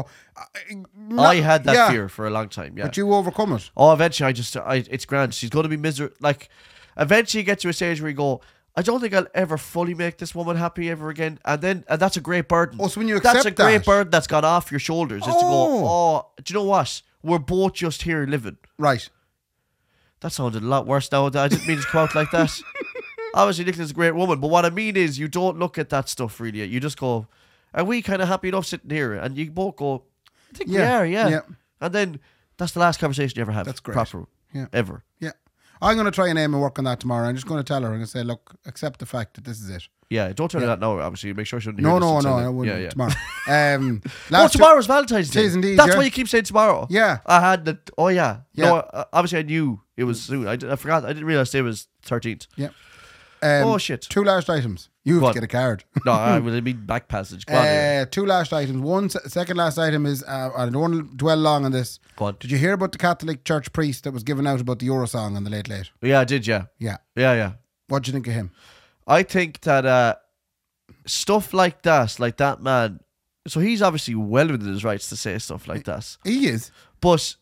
I had that fear for a long time, yeah. But you overcome it. Oh, eventually it's grand. She's going to be miserable. Like, eventually you get to a stage where you go, I don't think I'll ever fully make this woman happy ever again. And that's a great burden. Oh, so when you That's a accept great that- burden that's gone off your shoulders. Is to go, do you know what? We're both just here living. Right. That sounded a lot worse now. I didn't mean to come out like that. Obviously, Nicola's a great woman, but what I mean is you don't look at that stuff really. You just go, are we kind of happy enough sitting here? And you both go, I think we are, yeah. And then that's the last conversation you ever have. That's great. Proper. Yeah. Ever. Yeah. I'm going to try and aim and work on that tomorrow. I'm just going to tell her and say, look, accept the fact that this is it. Yeah, don't tell her that now, obviously. Make sure she doesn't hear No, this no, until no, then. I wouldn't. Yeah. Tomorrow. Oh, tomorrow's Valentine's Day. It is indeed, That's yeah. why you keep saying tomorrow. Yeah. I had that. Oh, yeah. Yeah. No, obviously I knew it was soon. I forgot. I didn't realize it was 13th. Yeah. Oh, shit. 2 last items. You Go have on. to get a card. No, I would have been back passage. Go on, Ian. 2 last items. One second last item is, I don't want to dwell long on this. Go on. Did you hear about the Catholic Church priest that was given out about the Eurosong on the Late Late? Yeah, I did, yeah. Yeah. Yeah. What do you think of him? I think that stuff like that man, so he's obviously well within his rights to say stuff like that. He is. But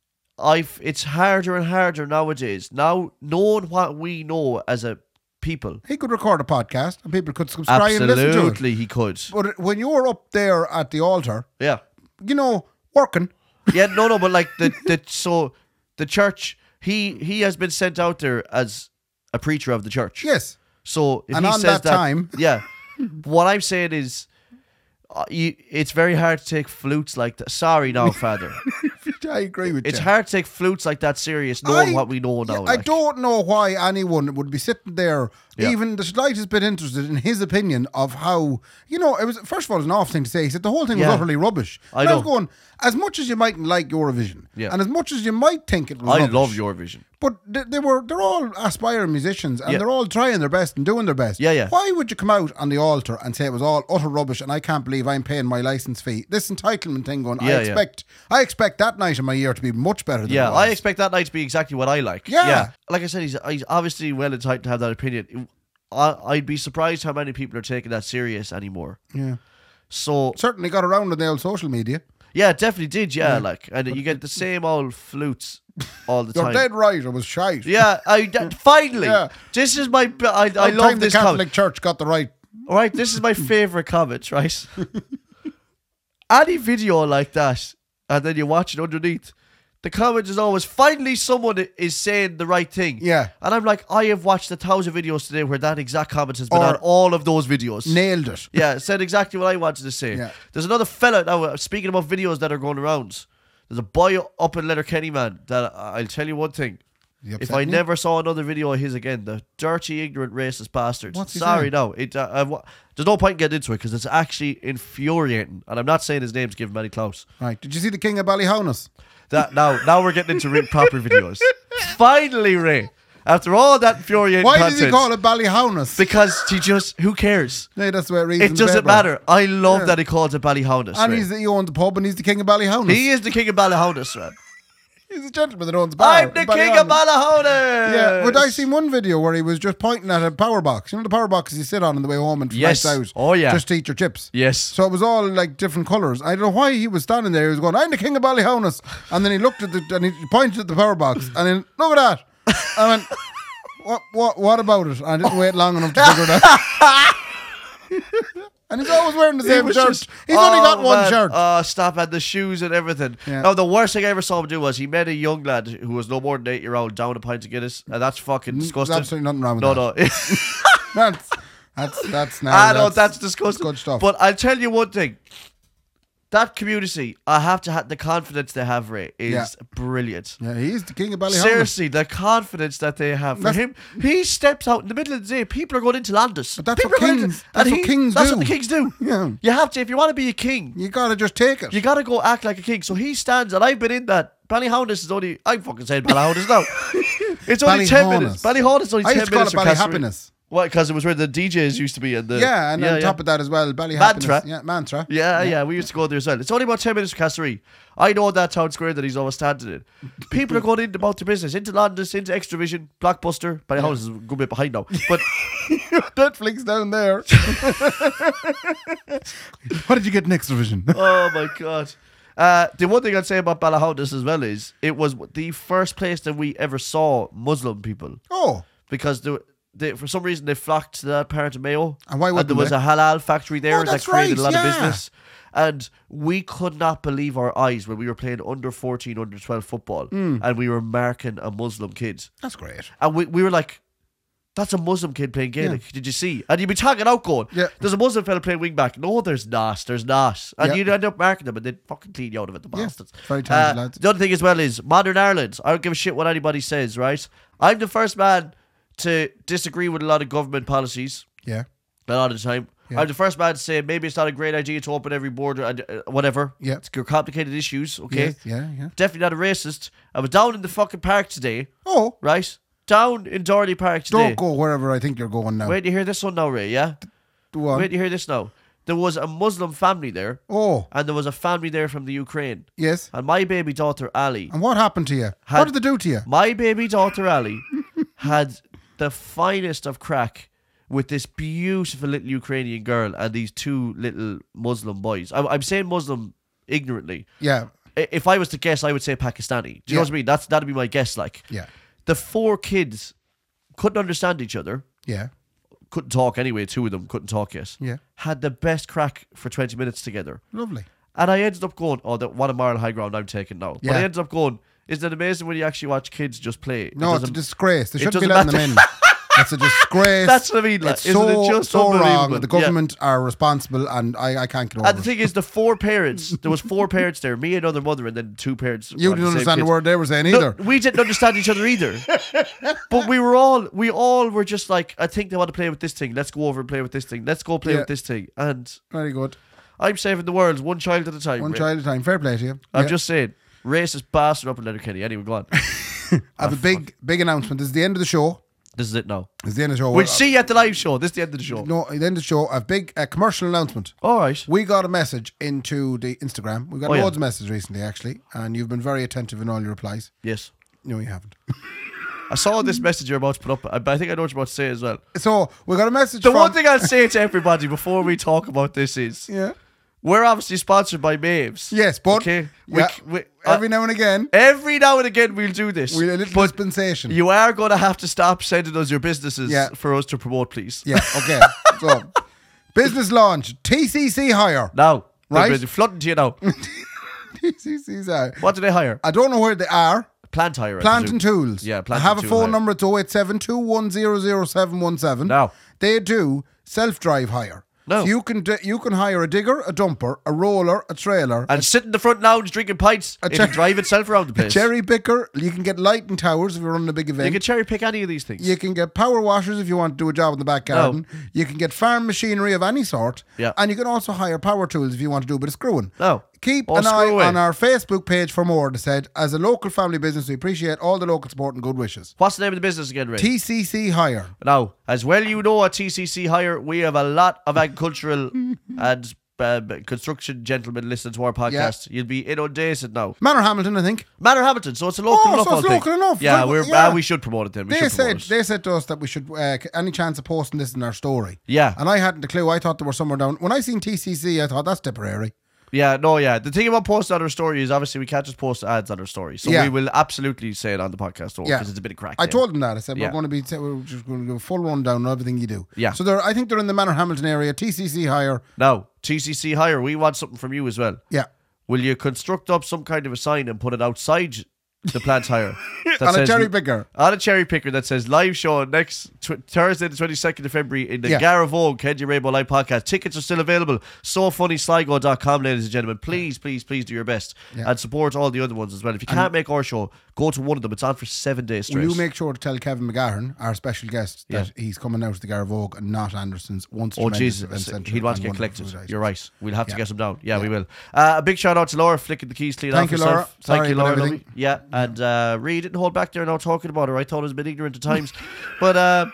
it's harder and harder nowadays. Now, knowing what we know as a people. He could record a podcast and people could subscribe and listen to it. Absolutely, he could. But when you're up there at the altar, Yeah. working. Yeah, no, but like the church, he has been sent out there as a preacher of the church. Yes. So if And he on says that time- yeah. What I'm saying is, it's very hard to take flutes like that. Sorry, now, Father. I agree with It's you. hard to take flutes like that serious, knowing what we know now. I like. don't know why anyone would be sitting there, Yeah. even the slightest bit interested in his opinion of how, it was, first of all, it was an off thing to say. He said the whole thing was Yeah. utterly rubbish. I And know. was going, as much as you mightn't like Eurovision, Yeah. and as much as you might think it was I rubbish, love Eurovision. but they're all aspiring musicians and Yeah. they're all trying their best and doing their best. Yeah. Why would you come out on the altar and say it was all utter rubbish and I can't believe I'm paying my license fee? This entitlement thing going, Yeah, I expect that night of my year to be much better than Yeah, it was. I expect that night to be exactly what I like. Yeah. Like I said, he's obviously well entitled to have that opinion. I'd be surprised how many people are taking that serious anymore. Yeah. So, Certainly got around on the old social media. yeah, it definitely did, yeah. Like, and you get the same old flutes all the You're time. dead right, it was shite. Yeah, finally. Yeah. This is my, I By the love time this the comment. Catholic Church got the right. All right, this is my favorite comment, right? Any video like that, and then you watch it underneath, the comment is always, finally someone is saying the right thing. Yeah. And I'm like, I have watched 1,000 videos today where that exact comment has been Or on all of those videos. Nailed it. Yeah, said exactly what I wanted to say. Yeah. There's another fella now, speaking about videos that are going around, There's a boy up in Letterkenny, man, that I'll tell you one thing. If I never saw another video of his again, the dirty, ignorant, racist bastard. What's he Sorry, saying? no. There's no point in getting into it because it's actually infuriating. And I'm not saying his name's giving him any clout. Right. Did you see the King of Ballyhonus? Now we're getting into proper videos. Finally, Ray. After all that infuriating Why content. does he call it Ballyhonus? Because who cares? Yeah, that's the way it reads. It in the doesn't paper. matter. I love that he calls it Ballyhonus. And Ray. he owns the pub and he's the King of Ballyhonus. He is the king of Ballyhonus, man. He's a gentleman that owns a bar. I'm the in king of Ballyhonus. Ballyhonus. Yeah, but I seen one video where he was just pointing at a power box. You know the power boxes you sit on the way home and Yes. nights out. Oh, yeah. Just to eat your chips. Yes. So it was all like different colours. I don't know why he was standing there. He was going, "I'm the king of Ballyhonus," and then he looked at and he pointed at the power box and then look at that. I went, "What about it?" I didn't wait long enough to figure it out. And he's always wearing the same shirt. He's only got one shirt. Oh, stop at the shoes and everything. Yeah. No, the worst thing I ever saw him do was he met a young lad who was no more than 8-year-old down a pint of Guinness, and that's fucking disgusting. There's absolutely nothing wrong with No, that. no. No. That's disgusting. Good stuff. But I'll tell you one thing. That community, I have to have the confidence they have, Ray, is brilliant. Yeah, he's the king of Ballyhonus. Seriously, the confidence that they have for him, he steps out in the middle of the day. People are going into Landis. But that's People what are going kings- into- that's and what kings That's do. what the kings do. Yeah. You have to, if you want to be a king, You gotta just take it. you got to go act like a king. So he stands, and I've been in that. Ballyhonus is only, I'm fucking saying Ballyhonus now. It's only 10 minutes. Ballyhonus is only I 10 used to call minutes it from Castlereagh. Ballyhappiness. What? Because it was where the DJs used to be. And And on top of that as well, Ballyhappiness. Mantra. Yeah, Mantra. Yeah, we used to go there as well. It's only about 10 minutes from Castlereagh. I know that town square that he's always standing in. People are going in about their business, into London, into Extravision, Blockbuster. Ballyhonus is a good bit behind now. But Netflix down there. What did you get in Extravision? oh my God. The one thing I'd say about Ballyhonus as well is it was the first place that we ever saw Muslim people. Oh. Because for some reason they flocked to that part of Mayo. And why wouldn't there was they? a halal factory there that that's created a right, lot of yeah. business. And we could not believe our eyes when we were playing under 14, under 12 football and we were marking a Muslim kid. That's great. And we were like, that's a Muslim kid playing Gaelic. Yeah. Did you see? And you'd be tagging out going, there's a Muslim fella playing wing back. No, there's not. And you'd end up marking them and they'd fucking clean you out of it, the bastards. Very talented lads. The other thing as well is modern Ireland. I don't give a shit what anybody says, right? I'm the first man to disagree with a lot of government policies. Yeah. A lot of the time. Yeah. I'm the first man to say maybe it's not a great idea to open every border and whatever. Yeah. It's complicated issues, okay? Yes, yeah. Definitely not a racist. I was down in the fucking park today. Oh. Right? Down in Dorley Park today. Don't go wherever I think you're going now. Wait till you hear this one now, Ray, yeah? Go on. Wait till you hear this now. There was a Muslim family there. Oh. And there was a family there from the Ukraine. Yes. And my baby daughter, Ali. And what happened to you? What did they do to you? My baby daughter, Ali, had the finest of crack with this beautiful little Ukrainian girl and these two little Muslim boys. I'm saying Muslim ignorantly. Yeah. If I was to guess, I would say Pakistani. Do you know what I mean? That'd be my guess, like. Yeah. The four kids couldn't understand each other. Yeah. Couldn't talk anyway, two of them couldn't talk yet. Yeah. Had the best crack for 20 minutes together. Lovely. And I ended up going, what a moral high ground I'm taking now. Yeah. But I ended up going, isn't it amazing when you actually watch kids just play? No, it's a disgrace. They shouldn't be doesn't letting them in. It's a disgrace. That's what I mean. Like, It's isn't it just so wrong. unbelievable? The government are responsible, and I can't get over And the it. thing is, the four parents, there was four parents there, me, another mother, and then two parents. You didn't understand the word they were saying either. No, we didn't understand each other either. But we all were just like, I think they want to play with this thing. Let's go over and play with this thing. Let's go play with this thing. And Very good. I'm saving the world one child at a time. One Ray. child at a time. Fair play to you. I'm Yeah. just saying, racist bastard up in Letterkenny. Anyway, go on. I have a big announcement. This is the end of the show. This is it now. This is the end of the show. We'll see you at the live show. This is the end of the show. No, at the end of the show, a big commercial announcement. All right. We got a message into the Instagram. We got loads of messages recently, actually, and you've been very attentive in all your replies. Yes. No, you haven't. I saw this message you're about to put up, but I think I know what you're about to say as well. So we got a message. The from, one thing I'll say to everybody before we talk about this is, yeah, we're obviously sponsored by Maves. yes, but okay, every now and again, we'll do this. we'll a little dispensation. You are going to have to stop sending us your businesses for us to promote, please. Yeah, okay. So, business launch, TCC hire. Now, Right? they're flooding to you now. TCC's hire. What do they hire? I don't know where they are. Plant hire. I Plant presume. and tools. Yeah, I plant have and a tool phone hire. number. It's 087 2100 717. Now. They do self-drive hire. No. So you can hire a digger, a dumper, a roller, a trailer, And sit in the front lounge drinking pints. It'll drive itself around the place. cherry picker. You can get lighting towers if you're running a big event. You can cherry pick any of these things. You can get power washers if you want to do a job in the back garden. You can get farm machinery of any sort. Yeah. And you can also hire power tools if you want to do a bit of screwing. No. Keep Oh, an eye screw away. on our Facebook page for more. They said, as a local family business, we appreciate all the local support and good wishes. What's the name of the business again, Ray? TCC Hire. Now, as well you know, at TCC Hire, we have a lot of agricultural and construction gentlemen listening to our podcast. You'll be inundated now. Manor Hamilton, I think. Manor Hamilton, so it's a local enough. So it's local enough. Yeah, Right, we should promote it then. They said to us that we should any chance of posting this in our story. Yeah. And I hadn't a clue. I thought they were somewhere down. When I seen TCC, I thought that's Tipperary. Yeah, no, yeah. The thing about posting on our story is obviously we can't just post ads on our story. So we will absolutely say it on the podcast because it's a bit of crack. I told them that. I said, Yeah. we're just going to do a full rundown on everything you do. Yeah. So I think they're in the Manor Hamilton area. TCC Hire. Now, TCC Hire, we want something from you as well. Yeah. Will you construct up some kind of a sign and put it outside the plant hire? On a cherry picker. On a cherry picker that says live show next Thursday the 22nd of February in the Gara Vogue Kenji Rainbow Live podcast. Tickets are still available. SoFunnySligo.com, ladies and gentlemen. Please, please, please do your best and support all the other ones as well. If you can't make our show, go to one of them. It's on for 7 days straight. Will you make sure to tell Kevin McGahern, our special guest, that he's coming out to the Gara Vogue and not Anderson's once Oh, tremendous Jesus. event centre He'd want to and get wonderful collected. food You're right. We'll have to Yeah. get him down. Yeah, we will. A big shout out to Laura flicking the keys clean Thank off you, herself. Laura. Thank Sorry you, about Laura. everything. Yeah, and Ree didn't hold back there now talking about her. I thought I was a bit ignorant at times. But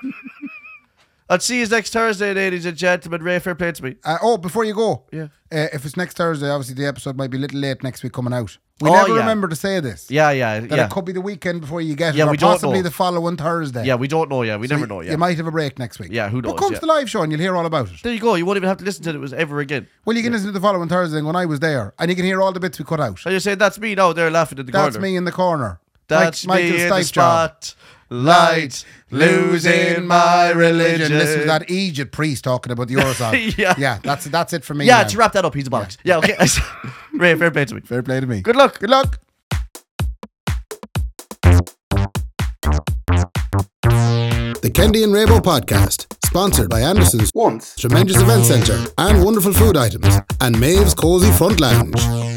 I'll see you next Thursday, ladies and gentlemen. Ray, fair play to me. Before you go, Yeah. If it's next Thursday, obviously the episode might be a little late next week coming out. We Oh, never yeah. remember to say this. Yeah. That it could be the weekend before you get it, Yeah, or we don't possibly know. the following Thursday. Yeah, we don't know. Yeah, we So never know. Yeah. You might have a break next week. Yeah, who knows, But come yeah. to the live show and you'll hear all about it. There you go. You won't even have to listen to it ever again. Well, you can listen to the following Thursday when I was there, and you can hear all the bits we cut out. So you're saying that's me now? They're laughing in the corner. That's me in the corner. That's Michael me in the Stipe job. spot. Light, losing my religion. This is that Egypt priest talking about the Eurozone. Yeah. That's it for me. Yeah, now. to wrap that up, he's a bollocks. Yeah, okay. Ray, fair play to me. Fair play to me. Good luck. Good luck. The Kendi and Rabo podcast, sponsored by Anderson's Tremendous Event Centre and wonderful food items, and Maeve's Cozy Front Lounge.